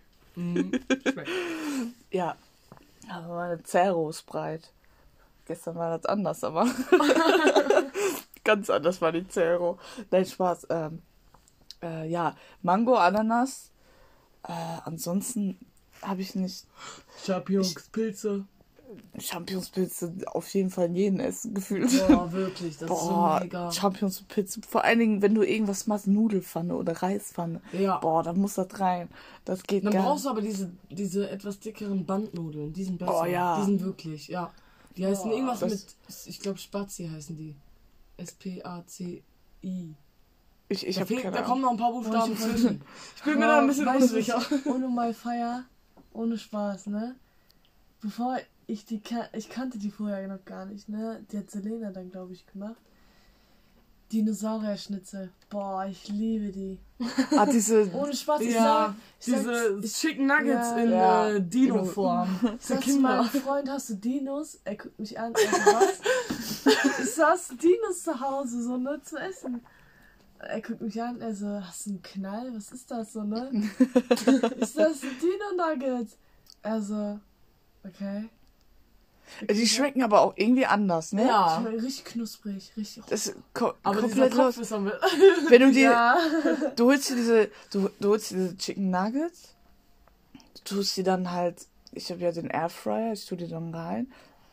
Ja. Aber meine Zero ist breit. Gestern war das anders, aber ganz anders war die Zero. Nein, Spaß. Ja, Mango, Ananas. Ansonsten habe ich nicht... Champignonspilze auf jeden Fall jeden essen gefühlt. Boah, wirklich, das ist so mega. Champignonspilze. Vor allen Dingen, wenn du irgendwas machst, Nudelpfanne oder Reispfanne. Ja. Boah, dann muss das rein. Das geht dann gar nicht. brauchst du aber diese etwas dickeren Bandnudeln. Die sind besser. Oh, ja. Die sind wirklich, ja. Die heißen irgendwas das- mit, ich glaube Spazi heißen die. SPACI. Ich Da, habe keine da Ahnung. kommen noch ein paar Buchstaben ich- zwischen. Ich bin mir da ein bisschen Weißt du, unsicher. Ohne mal Feier, ohne Spaß, ne? Bevor ich ich kannte die vorher noch gar nicht, ne? Die hat Selena dann, glaube ich, gemacht. Dinosaurier-Schnitzel. Boah, ich liebe die. Diese... Ohne Spaß, Ja, ich sag, diese Chicken Nuggets Ja. in Ja. Dino-Form. ich sag zu meinem Freund, hast du Dinos? Er guckt mich an, also was? Ich so, hast du Dinos zu Hause, so, ne, zu essen? Er guckt mich an, er so, hast du einen Knall? Was ist das so, ne? Ich so, das sind Dino-Nuggets. Er so, okay. Die schmecken aber auch irgendwie anders, ne? Ja. Richtig knusprig, richtig. Das ist Aber dieser komplett Kopf los. ist am... Wenn du dir... Ja. Du holst dir diese Chicken Nuggets, du tust die dann halt, ich habe ja den Airfryer, ich tue die dann rein.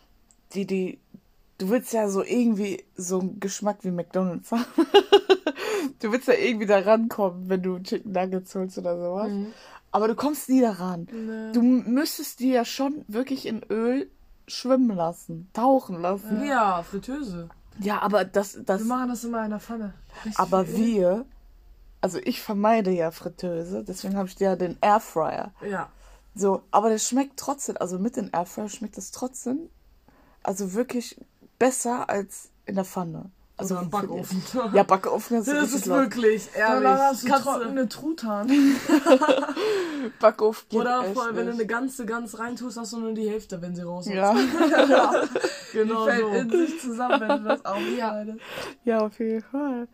Du willst ja so irgendwie so einen Geschmack wie McDonald's haben. Du willst ja irgendwie da rankommen, wenn du Chicken Nuggets holst oder sowas. Aber du kommst nie daran. Nee. Du müsstest die ja schon wirklich in Öl schwimmen lassen, tauchen lassen. Ja, Fritteuse. Ja, aber Wir machen das immer in der Pfanne. Richtig aber viel. also ich vermeide ja Fritteuse, deswegen habe ich ja den Airfryer. Ja. So, aber das schmeckt trotzdem, also mit dem Airfryer schmeckt das trotzdem, also wirklich besser als in der Pfanne. Also im Backofen. Ja, Backofen ist Das richtig ist laut. wirklich ehrlich. Danach hast du Kannst trockene Truthahn. Backofen geht Oder echt voll, wenn du nicht. eine ganze Gans reintust, hast du nur die Hälfte, wenn sie raus ist. Ja. Genau Fällt so. in sich zusammen, wenn du das aufschneidest. Ja, auf jeden Fall.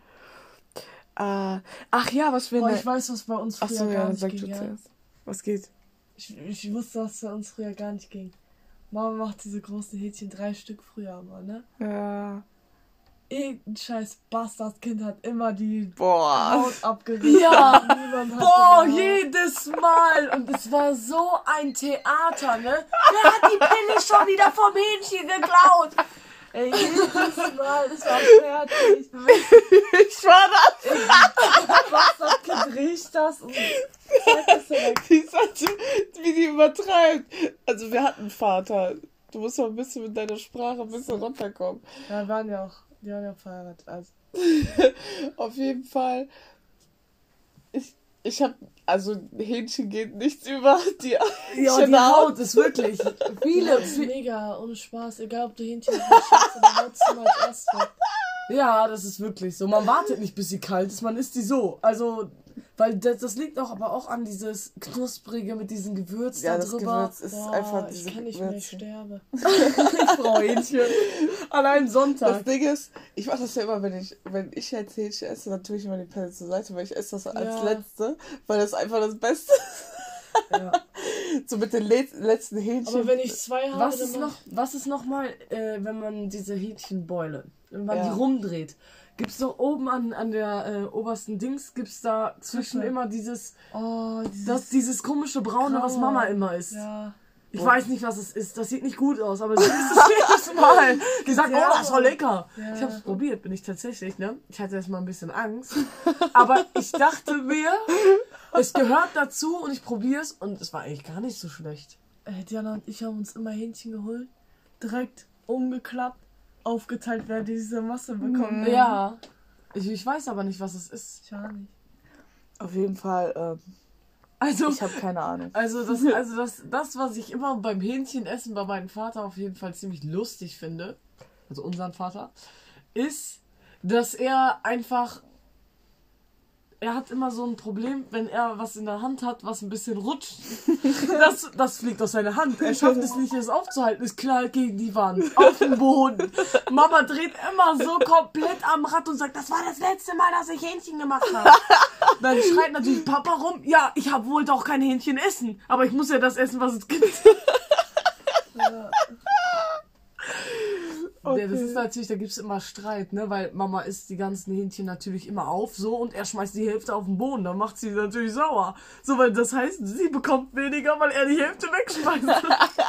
Ach ja, was wir... Boah, ich weiß, was bei uns früher Achso, ja, gar dann nicht sag ging. du Ja? zuerst. Was geht? Ich wusste, was bei uns früher gar nicht ging. Mama macht diese großen Hähnchen 3 Stück früher immer, ne? Ja. Irgendein scheiß Bastardkind hat immer die Boah. Haut abgerissen. Ja. Niemand hat Boah, genau- jedes Mal. Und es war so ein Theater, ne? Wer hat die Pille schon wieder vom Hähnchen geklaut? Ey, jedes Mal, das war fertig. Ich war das. Bastardkind riecht das und zeigt es direkt. Die sagt, wie die übertreibt. Also wir hatten einen Vater. Du musst mal ein bisschen mit deiner Sprache ein bisschen runterkommen. Ja, die waren ja verheiratet. Also. Auf jeden Fall. Ich hab, also Hähnchen geht nichts über die Ja, die Haut ist wirklich. Viele ist mega, ohne Spaß. Egal, ob du Hähnchen schätzt oder Hautzimmer als erstes. Ja, das ist wirklich so. Man wartet nicht, bis sie kalt ist, man isst die so. Also, weil das liegt auch aber auch an dieses Knusprige mit diesem Gewürz Ja, da das drüber. Gewürz ist Boah, einfach ich diese kann nicht mehr, Gewürze. ich sterbe. Ich brauche Hähnchen. An einem Das Sonntag. Ding ist, ich mache das ja immer, wenn ich jetzt Hähnchen esse, dann tue ich immer die Pelle zur Seite, weil ich esse das als Ja. Letzte, weil das einfach das Beste ist. Ja. So mit den letzten Hähnchen. Aber wenn ich 2 habe, Was ist noch mal, wenn man diese Hähnchenbeule, wenn man Ja. die rumdreht, gibt's doch oben an der obersten Dings, gibt's da zwischen immer dieses komische Braune, was Mama immer isst. Ja. Ich weiß nicht, was es ist. Das sieht nicht gut aus, aber sie isst es jedes Mal. Die sagt, oh, das ist voll lecker. Ja. Ich hab's probiert, bin ich tatsächlich, ne? Ich hatte erst mal ein bisschen Angst. Aber ich dachte mir, es gehört dazu und ich probier's und es war eigentlich gar nicht so schlecht. Diana und ich haben uns immer Hähnchen geholt, direkt umgeklappt, aufgeteilt, wer diese Masse bekommt. Ja. Ich weiß aber nicht, was es ist. Ich auch nicht. Auf jeden Fall, Also, ich habe keine Ahnung. das, was ich immer beim Hähnchenessen bei meinem Vater auf jeden Fall ziemlich lustig finde, also unseren Vater, ist, dass er hat immer so ein Problem, wenn er was in der Hand hat, was ein bisschen rutscht. Das fliegt aus seiner Hand. Er schafft es nicht, es aufzuhalten. Es knallt gegen die Wand, auf den Boden. Mama dreht immer so komplett am Rad und sagt, das war das letzte Mal, dass ich Hähnchen gemacht habe. Dann schreit natürlich Papa rum, ja, ich wollte auch kein Hähnchen essen, aber ich muss ja das essen, was es gibt. Ja. Ja, das ist natürlich, da gibt es immer Streit, ne, weil Mama isst die ganzen Hähnchen natürlich immer auf, so, und er schmeißt die Hälfte auf den Boden, dann macht sie natürlich sauer. So, weil das heißt, sie bekommt weniger, weil er die Hälfte wegschmeißt.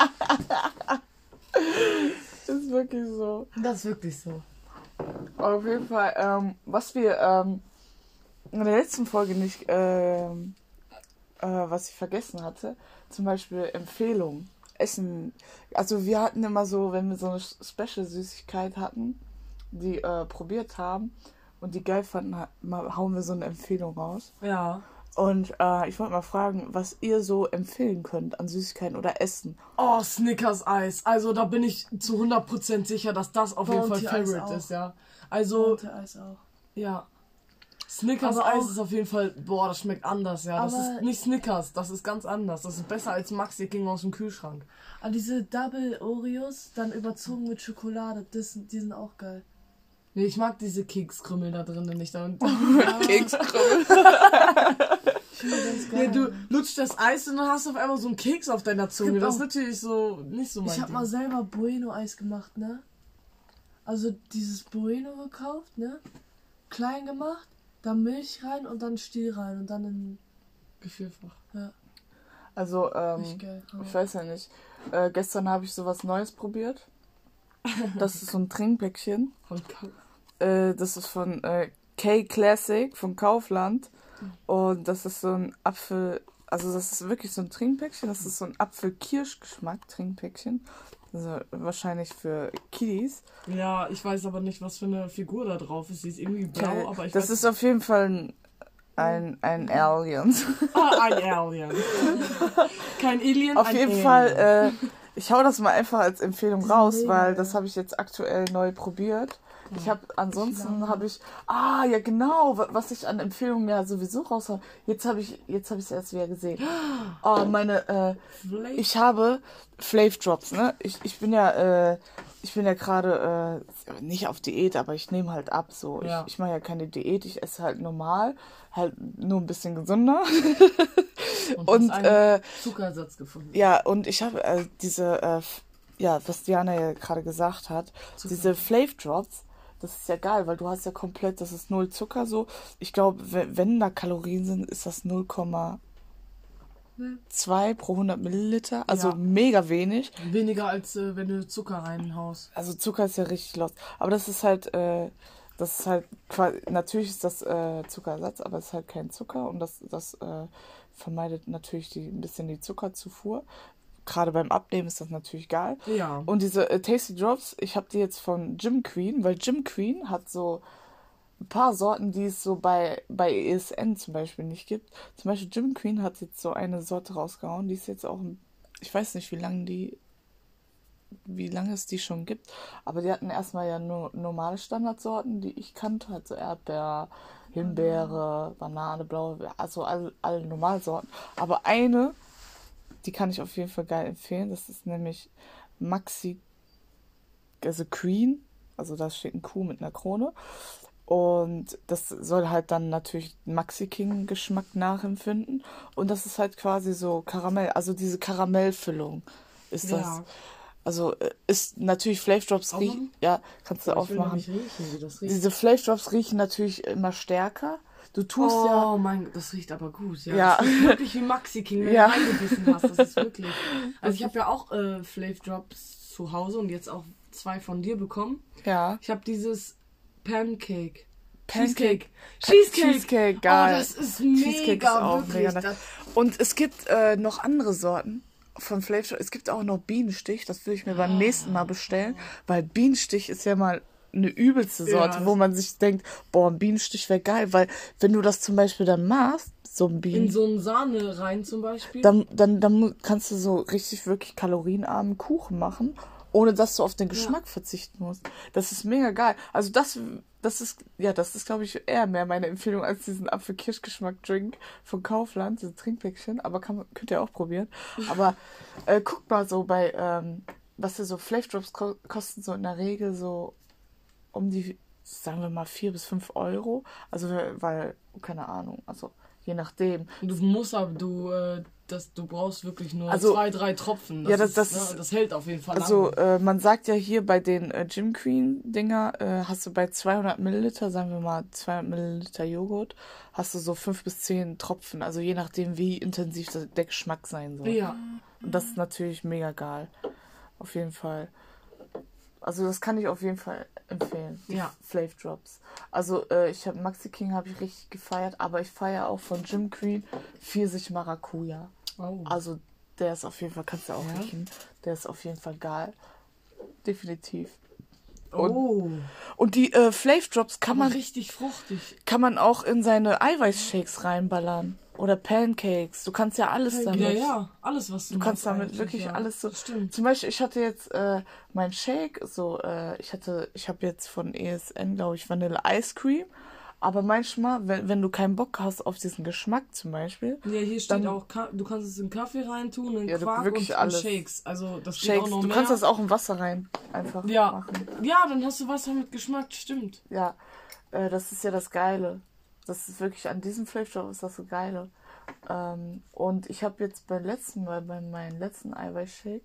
Das ist wirklich so. Das ist wirklich so. Auf jeden Fall, was wir in der letzten Folge nicht, was ich vergessen hatte, zum Beispiel Empfehlungen. Essen. Also wir hatten immer so, wenn wir so eine Special-Süßigkeit hatten, die probiert haben und die geil fanden, hauen wir so eine Empfehlung raus. Ja. Und ich wollte mal fragen, was ihr so empfehlen könnt an Süßigkeiten oder Essen. Oh, Snickers-Eis. Also da bin ich zu 100% sicher, dass das auf jeden Fall Bounty-Eis Favorite auch. ist, ja. Also, Eis auch. ja. Aber Snickers-Eis auch- ist auf jeden Fall, boah, das schmeckt anders, ja. Das Aber- ist nicht Snickers, das ist ganz anders. Das ist besser als Maxi King aus dem Kühlschrank. Aber diese Double Oreos, dann überzogen mit Schokolade, die sind auch geil. Nee, ich mag diese Kekskrümmel da drinnen nicht. Kekskrümmel. Ich finde das Ja, geil. du lutschst das Eis und dann hast du auf einmal so einen Keks auf deiner Zunge. Gibt Das ist auch- natürlich so nicht so mein Ich hab Ding. mal selber Bueno-Eis gemacht, ne? Also dieses Bueno gekauft, ne? Klein gemacht, dann Milch rein und dann Stiel rein und dann in... Gefrierfach. Ja, Also, richtig geil. ich weiß ja nicht. Gestern habe ich sowas Neues probiert. Das ist so ein Trinkpäckchen. Von Kack. Das ist von K-Classic von Kaufland. Und das ist so ein Apfel... Also das ist wirklich so ein Trinkpäckchen. Das ist so ein Apfel-Kirsch-Geschmack-Trinkpäckchen. Also wahrscheinlich für Kiddies. Ja, ich weiß aber nicht, was für eine Figur da drauf ist. Sie ist irgendwie blau, aber ich Das weiß... ist auf jeden Fall ein Alien. ein Alien. Kein Alien, Auf ein jeden Alien. Fall, ich hau das mal einfach als Empfehlung raus, mega, weil ja. das habe ich jetzt aktuell neu probiert. Ich habe ansonsten ja genau, was ich an Empfehlungen ja sowieso raus habe. Jetzt habe ich es erst wieder gesehen. Oh, ich habe Flav Drops, ne? Ich bin ja gerade nicht auf Diät, aber ich nehme halt ab so. Ja. Ich mache ja keine Diät, ich esse halt normal, halt nur ein bisschen gesünder. Und hast einen Zuckerersatz gefunden. Ja, und ich habe was Diana ja gerade gesagt hat, diese Flav Drops, das ist ja geil, weil du hast ja komplett, das ist 0 Zucker so. Ich glaube, wenn da Kalorien sind, ist das 0,2 pro 100 Milliliter. Also Ja. mega wenig. Weniger als wenn du Zucker reinhaust. Also Zucker ist ja richtig lost. Aber das ist halt quasi, natürlich ist das Zuckerersatz, aber es ist halt kein Zucker und das vermeidet natürlich ein bisschen die Zuckerzufuhr. Gerade beim Abnehmen ist das natürlich geil. Ja. Und diese Tasty Drops, ich habe die jetzt von Gym Queen, weil Gym Queen hat so ein paar Sorten, die es so bei ESN zum Beispiel nicht gibt. Zum Beispiel Gym Queen hat jetzt so eine Sorte rausgehauen, die ist jetzt auch, ich weiß nicht, wie lange es die schon gibt, aber die hatten erstmal ja nur normale Standardsorten, die ich kannte, halt so Erdbeer, Himbeere, Banane, Blaubeere, also alle Normalsorten. Aber eine, die kann ich auf jeden Fall geil empfehlen, das ist nämlich also Queen, also da steht ein Q mit einer Krone. Und das soll halt dann natürlich Maxi King Geschmack nachempfinden. Und das ist halt quasi so Karamell, also diese Karamellfüllung ist das. Ja. Also ist natürlich Flav Drops riechen. Ja, kannst du Ich will aufmachen. nämlich riechen, wie das riecht. Diese Flav Drops riechen natürlich immer stärker. Du tust ja. Oh mein Gott, das riecht aber gut. Ja. Ja. Das riecht wirklich wie Maxi King, wenn Ja. du reingebissen hast. Das ist wirklich. Also ich habe ja auch Flav Drops zu Hause und jetzt auch 2 von dir bekommen. Ja. Ich habe dieses Pancake. Pancake. Cheesecake. Cheesecake, geil. Oh, das ist Cheesecake mega, ist auch wirklich. mega nice. Das, Und es gibt noch andere Sorten von Flav Drops. Es gibt auch noch Bienenstich. Das will ich mir beim nächsten Mal bestellen. Weil Bienenstich ist ja mal eine übelste Sorte, Ja. wo man sich denkt, boah, ein Bienenstich wäre geil. Weil wenn du das zum Beispiel dann machst, so ein Bienen... in so einen Sahne rein zum Beispiel. Dann kannst du so richtig, wirklich kalorienarmen Kuchen machen, ohne dass du auf den Geschmack verzichten musst. Das ist mega geil. Also das ist, glaube ich, eher mehr meine Empfehlung als diesen Apfel-Kirsch-Geschmack-Drink von Kaufland, diese Trinkpäckchen. Aber könnt ihr auch probieren. Aber guckt mal so was so Flav Drops kosten so in der Regel so um die, sagen wir mal, 4 bis 5 Euro. Also, weil, keine Ahnung, also je nachdem. Du musst aber, du brauchst wirklich nur Also, 2, 3 Tropfen. ja, Das hält auf jeden Fall Also lange. man sagt ja hier bei den Gym Queen Dinger, hast du bei 200 Milliliter, sagen wir mal 200 Milliliter Joghurt, hast du so 5 bis 10 Tropfen. Also je nachdem, wie intensiv der Geschmack sein soll. Ja. Und das ist natürlich mega geil. Auf jeden Fall. Also das kann ich auf jeden Fall empfehlen. Die Ja. Flav Drops. Also Maxi King habe ich richtig gefeiert, aber ich feiere auch von Gym Queen Pfirsich Maracuja. Oh. Also der ist auf jeden Fall, kannst du auch Ja? riechen. Der ist auf jeden Fall geil. Definitiv. Oh. Und die Flav Drops kann man richtig fruchtig. auch in seine Eiweißshakes reinballern. Oder Pancakes. Du kannst ja alles damit. Ja, ja. Alles, was Du kannst machst damit eigentlich, wirklich ja. alles so. Das stimmt. Zum Beispiel, ich hatte jetzt mein Shake, so, ich habe jetzt von ESN, glaube ich, Vanille Ice Cream. Aber manchmal, wenn du keinen Bock hast auf diesen Geschmack zum Beispiel. Ja, hier steht dann- auch, du kannst es in Kaffee reintun, in Ja, du- Quark wirklich und alles. in Shakes. Also das geht Shakes, auch noch du mehr. kannst das auch in Wasser rein einfach ja. machen. Ja, dann hast du Wasser mit Geschmack, stimmt. Ja, das ist ja das Geile. Das ist wirklich, an diesem Flavor ist das so Geile. Und ich habe jetzt bei meinem letzten Eiweißshake,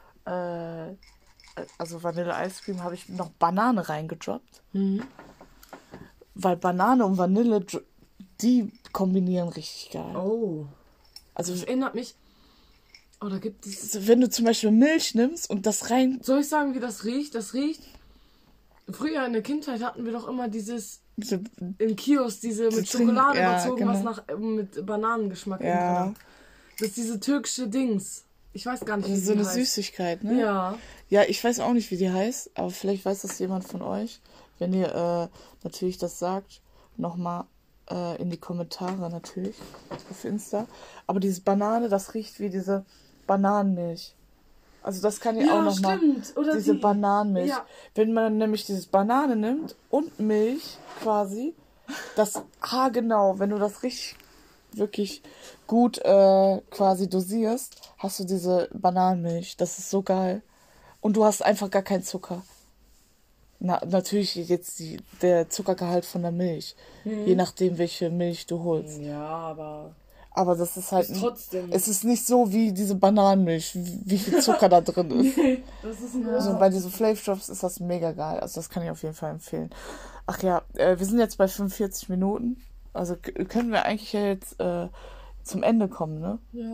also Vanille Ice Cream, habe ich noch Banane reingedroppt. Mhm. Weil Banane und Vanille, die kombinieren richtig geil. Oh. Also Das erinnert mich. Oh, da gibt es. wenn du zum Beispiel Milch nimmst und das rein... Soll ich sagen, wie das riecht? Das riecht. Früher in der Kindheit hatten wir doch immer dieses im Kiosk, diese mit Schokolade ja, überzogen, genau. was nach mit Bananengeschmack Ja. hatte. Das ist diese türkische Dings. Ich weiß gar nicht, wie Das ist so die eine heißt. Süßigkeit, ne? Ja. Ja, ich weiß auch nicht, wie die heißt, aber vielleicht weiß das jemand von euch. Wenn ihr natürlich das sagt, nochmal in die Kommentare natürlich auf Insta. Aber diese Banane, das riecht wie diese Bananenmilch. Also das kann ich auch nochmal. Oder diese die Bananenmilch. Ja. Wenn man nämlich dieses Banane nimmt und Milch quasi, das haargenau, wenn du das richtig, wirklich gut quasi dosierst, hast du diese Bananenmilch. Das ist so geil. Und du hast einfach gar keinen Zucker. Natürlich jetzt der Zuckergehalt von der Milch. Je nachdem, welche Milch du holst. Ja, aber Aber das ist halt. trotzdem. Es ist nicht so wie diese Bananenmilch, wie viel Zucker da drin ist. Das ist ein Also bei diesen Flavor Drops ist das mega geil. Also das kann ich auf jeden Fall empfehlen. Ach ja, wir sind jetzt bei 45 Minuten. Also können wir eigentlich ja jetzt zum Ende kommen, ne? Ja.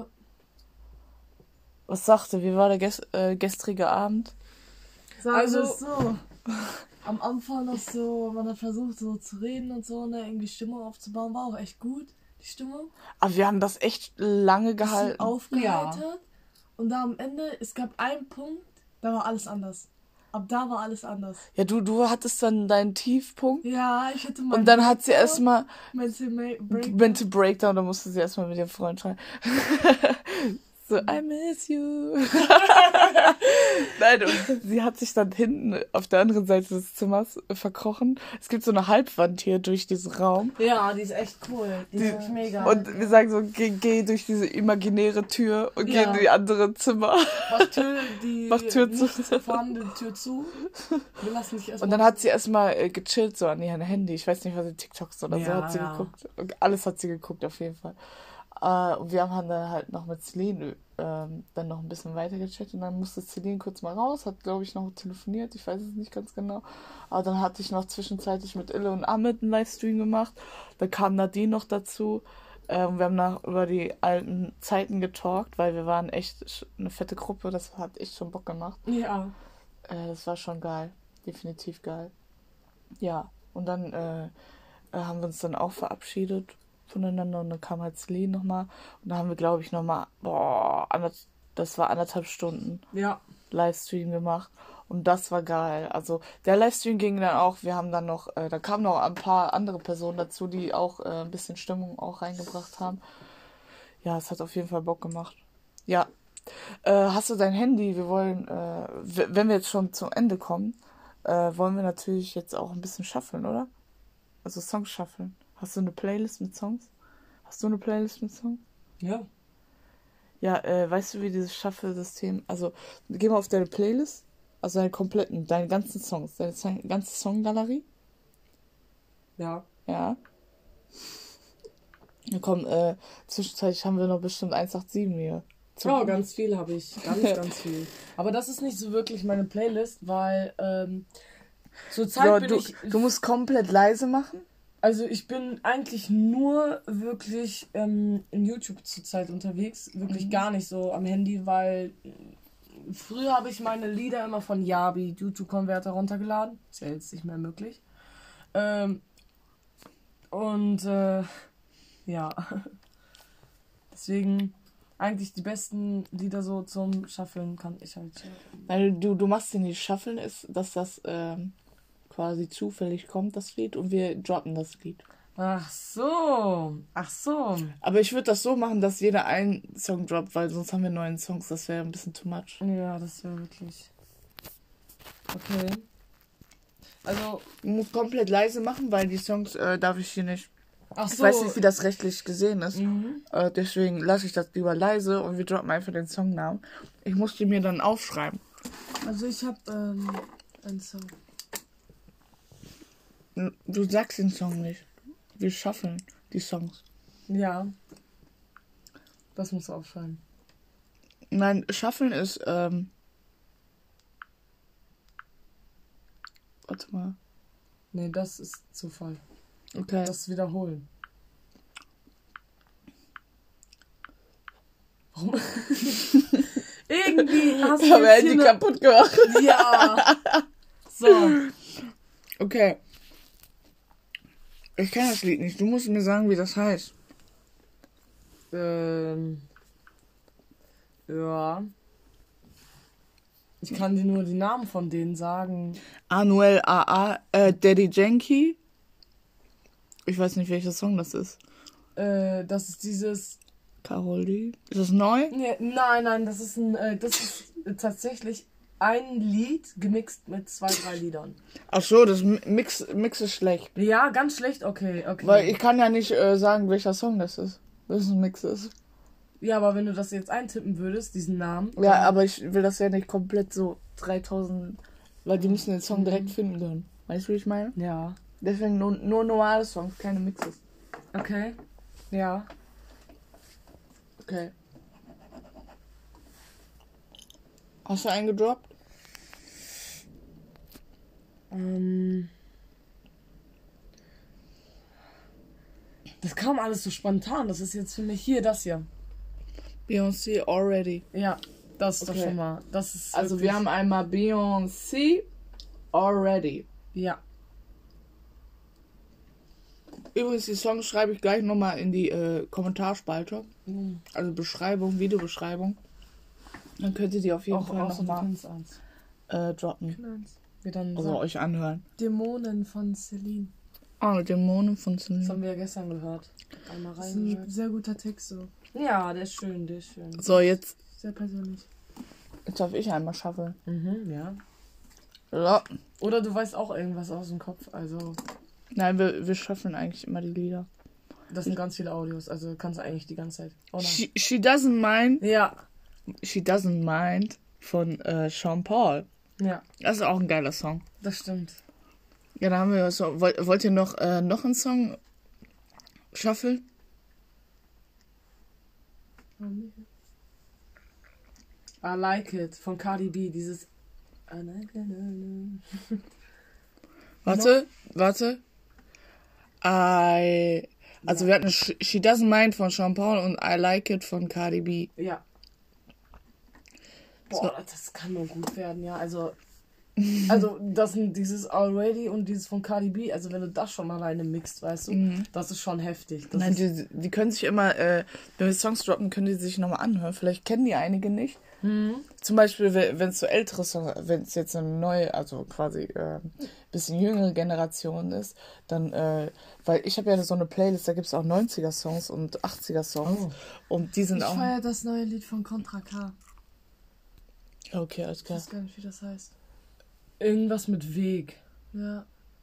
Was sagte, wie war der gestrige Abend? Sagen wir es so. Am Anfang noch so, man hat versucht so zu reden und so, ne, irgendwie Stimmung aufzubauen, war auch echt gut, die Stimmung. Aber wir haben das echt lange Bisschen gehalten. aufgeheitert. Und da am Ende, es gab einen Punkt, da war alles anders. Ab da war alles anders. Ja, du hattest dann deinen Tiefpunkt. Ja, ich hatte mal. Und dann hat sie erstmal Mental Breakdown, da musste sie erstmal mit ihrem Freund schreien. So, I miss you. Nein, und sie hat sich dann hinten auf der anderen Seite des Zimmers verkrochen. Es gibt so eine Halbwand hier durch diesen Raum. Ja, die ist echt cool. Die ist wirklich mega. Und wir sagen so, geh durch diese imaginäre Tür und geh in die andere Zimmer. Mach Tür zu. nicht vorhandene Tür zu. Wir lassen dich erstmal. Und dann hat sie erstmal gechillt so an ihrem Handy. Ich weiß nicht, was sie TikToks oder so hat sie geguckt. Und alles hat sie geguckt auf jeden Fall. Und wir haben dann halt noch mit Celine dann noch ein bisschen weiter gechattet und dann musste Celine kurz mal raus, hat glaube ich noch telefoniert, ich weiß es nicht ganz genau. Aber dann hatte ich noch zwischenzeitlich mit Ille und Amit einen Livestream gemacht. Dann kam Nadine noch dazu. Wir haben über die alten Zeiten getalkt, weil wir waren echt eine fette Gruppe, das hat echt schon Bock gemacht. Ja. Das war schon geil, definitiv geil. Ja, und dann haben wir uns dann auch verabschiedet voneinander und dann kam halt Celine nochmal und dann haben wir glaube ich nochmal, das war 1,5 Stunden Livestream gemacht und das war geil. Also der Livestream ging dann auch, wir haben dann noch, da kamen noch ein paar andere Personen dazu, die auch ein bisschen Stimmung auch reingebracht haben. Ja, es hat auf jeden Fall Bock gemacht. Ja, hast du dein Handy? Wir wollen, wenn wir jetzt schon zum Ende kommen, wollen wir natürlich jetzt auch ein bisschen shuffeln, oder? Also Songs shuffeln. Hast du eine Playlist mit Songs? Hast du eine Playlist mit Songs? Ja. Ja, weißt du, wie dieses Shuffle-System... Also, geh mal auf deine Playlist, also deine ganzen Songs, deine ganze Songgalerie. Ja. Ja. Ja, komm, zwischenzeitlich haben wir noch bestimmt 187 hier. Oh, ganz viel habe ich. Ganz viel. Aber das ist nicht so wirklich meine Playlist, weil zurzeit bin ich... Du musst komplett leise machen. Also ich bin eigentlich nur wirklich in YouTube zurzeit unterwegs. Wirklich gar nicht so am Handy, weil früher habe ich meine Lieder immer von Yabi, YouTube-Konverter runtergeladen. Ist ja jetzt nicht mehr möglich. Ja. Deswegen eigentlich die besten Lieder so zum Shuffeln kann ich halt. Weil du machst den nicht Shuffeln, ist, dass das quasi zufällig kommt, das Lied, und wir droppen das Lied. Ach so. Aber ich würde das so machen, dass jeder einen Song droppt, weil sonst haben wir 9 Songs, das wäre ein bisschen too much. Ja, das wäre wirklich... Okay. Also... Du musst komplett leise machen, weil die Songs darf ich hier nicht... Ach so. Ich weiß nicht, wie das rechtlich gesehen ist. Deswegen lasse ich das lieber leise und wir droppen einfach den Songnamen. Ich muss die mir dann aufschreiben. Also ich habe einen Song. Du sagst den Song nicht. Wir shuffeln die Songs. Ja. Das musst du aufschreiben. Nein, shuffeln ist, warte mal. Nee, das ist Zufall. Okay. Das wiederholen. Warum? Irgendwie hast du Aber Handy kaputt gemacht. Ja. So. Okay. Ich kenne das Lied nicht. Du musst mir sagen, wie das heißt. Ja. Ich kann dir nur die Namen von denen sagen. Anuel AA, Daddy Yankee. Ich weiß nicht, welcher Song das ist. Das ist dieses Carol D. Ist das neu? Nee, nein, das ist tatsächlich ein Lied gemixt mit 2, 3 Liedern. Ach so, das Mix ist schlecht. Ja, ganz schlecht, okay. Weil ich kann ja nicht sagen, welcher Song das ist. Dass es ein Mix ist. Ja, aber wenn du das jetzt eintippen würdest, diesen Namen. Ja, aber ich will das ja nicht komplett so 3000... Weil die müssen den Song direkt finden können. Weißt du, wie ich meine? Ja. Deswegen nur normale Songs, keine Mixes. Okay. Ja. Okay. Hast du einen gedroppt? Das kam alles so spontan. Das ist jetzt für mich hier das hier. Beyoncé Already. Ja, das ist Okay. doch schon mal. Das ist Also wirklich- wir haben einmal Beyoncé Already. Ja. Übrigens, die Songs schreibe ich gleich nochmal in die Kommentarspalte. Also Beschreibung, Videobeschreibung. Dann könnt ihr die auf jeden Fall so nochmal Prinz eins. droppen. Wir dann Also euch anhören. Dämonen von Celine. Ah, Dämonen von das Celine. haben wir ja gestern gehört. Einmal Das ist ein reingehört. sehr guter Text, so. Ja, der ist schön, der ist schön. So, jetzt Sehr persönlich. darf ich einmal schaffen. Ja. Ja. Oder du weißt auch irgendwas aus dem Kopf. Also, Nein, wir schaffen eigentlich immer die Lieder. das sind ganz viele Audios. Also kannst du eigentlich die ganze Zeit. Oh nein. She Doesn't Mind. Ja. She Doesn't Mind von Sean Paul. Ja, Das ist auch ein geiler Song. das stimmt. Ja, da haben wir so. Wollt ihr noch einen Song shuffle? I Like It von Cardi B. Dieses. I like it. Warte. Also wir hatten She Doesn't Mind von Sean Paul und I Like It von Cardi B. Ja. Boah, das kann nur gut werden, ja. Also das sind dieses Already und dieses von Cardi B. Also wenn du das schon alleine mixt, weißt du, das ist schon heftig. Das Nein, ist, die können sich immer, wenn wir Songs droppen, können die sich nochmal anhören. Vielleicht kennen die einige nicht. Zum Beispiel, wenn es so ältere Songs, wenn es jetzt eine neue, also quasi bisschen jüngere Generation ist, dann, weil ich habe ja so eine Playlist, da gibt es auch 90er-Songs und 80er-Songs. Und die sind Ich auch... feiere das neue Lied von Contra K. Okay, alles Ich klar. weiß gar nicht, wie das heißt. irgendwas mit Weg. Ja.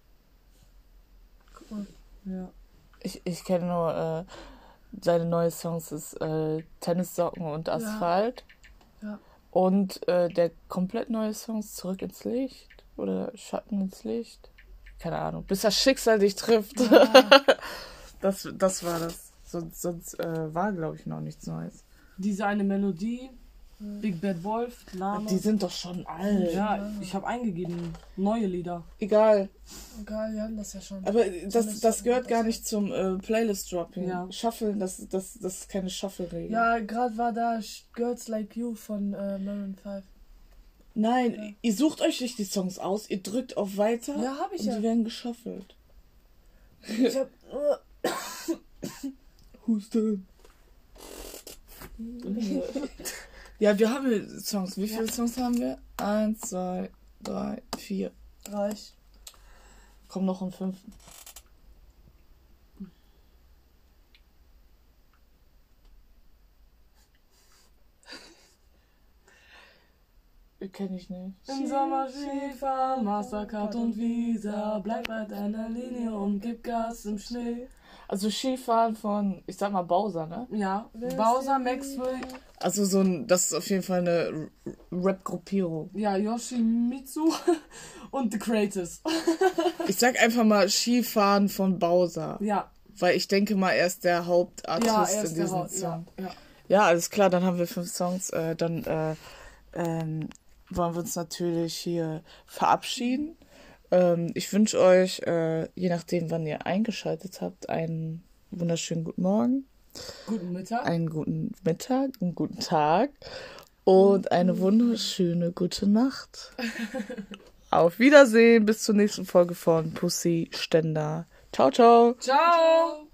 Guck mal. Ja. Ich kenne nur, seine neue Songs ist Tennissocken und Asphalt. Ja. Und der komplett neue Song ist Zurück ins Licht oder Schatten ins Licht. Keine Ahnung. Bis das Schicksal dich trifft. Das war das. Sonst war, glaube ich, noch nichts Neues. Diese eine Melodie, Big Bad Wolf, Lana. Die sind doch schon alt. Ja, ich habe eingegeben, neue Lieder. Egal. Egal, wir hatten das ja schon. Aber das gehört gar nicht zum Playlist-Dropping. Ja. Shuffle, das ist keine Shuffle-Regel. Ja, gerade war da Girls Like You von Maroon 5. Nein, ihr sucht euch nicht die Songs aus, ihr drückt auf Weiter Ja, hab ich und ja. die werden geshuffelt. Ich hab Husten. Ja, wir haben Songs. Wie viele Songs haben wir? 1, 2, 3, 4. Reich. Kommt noch ein 5. Kenn ich nicht. Im Sommer Skifahren, Mastercard und Visa, bleib bei deiner Linie und gib Gas im Schnee. Also Skifahren von, ich sag mal Bowser, ne? Ja, Bowser, Maxwell, Also das ist auf jeden Fall eine Rap-Gruppierung. ja, Yoshimitsu und The Greatest. Ich sag einfach mal Skifahren von Bowser. Ja, Weil ich denke mal, er ist der Hauptartist ja, er in ist der diesem Haupt, Song. ja. Ja, alles klar, dann haben wir 5 Songs. Dann wollen wir uns natürlich hier verabschieden. Ich wünsche euch, je nachdem, wann ihr eingeschaltet habt, einen wunderschönen guten Morgen, Guten Mittag. einen guten Mittag, einen guten Tag und eine wunderschöne gute Nacht. Auf Wiedersehen, bis zur nächsten Folge von Pussy Ständer. Ciao, ciao. Ciao.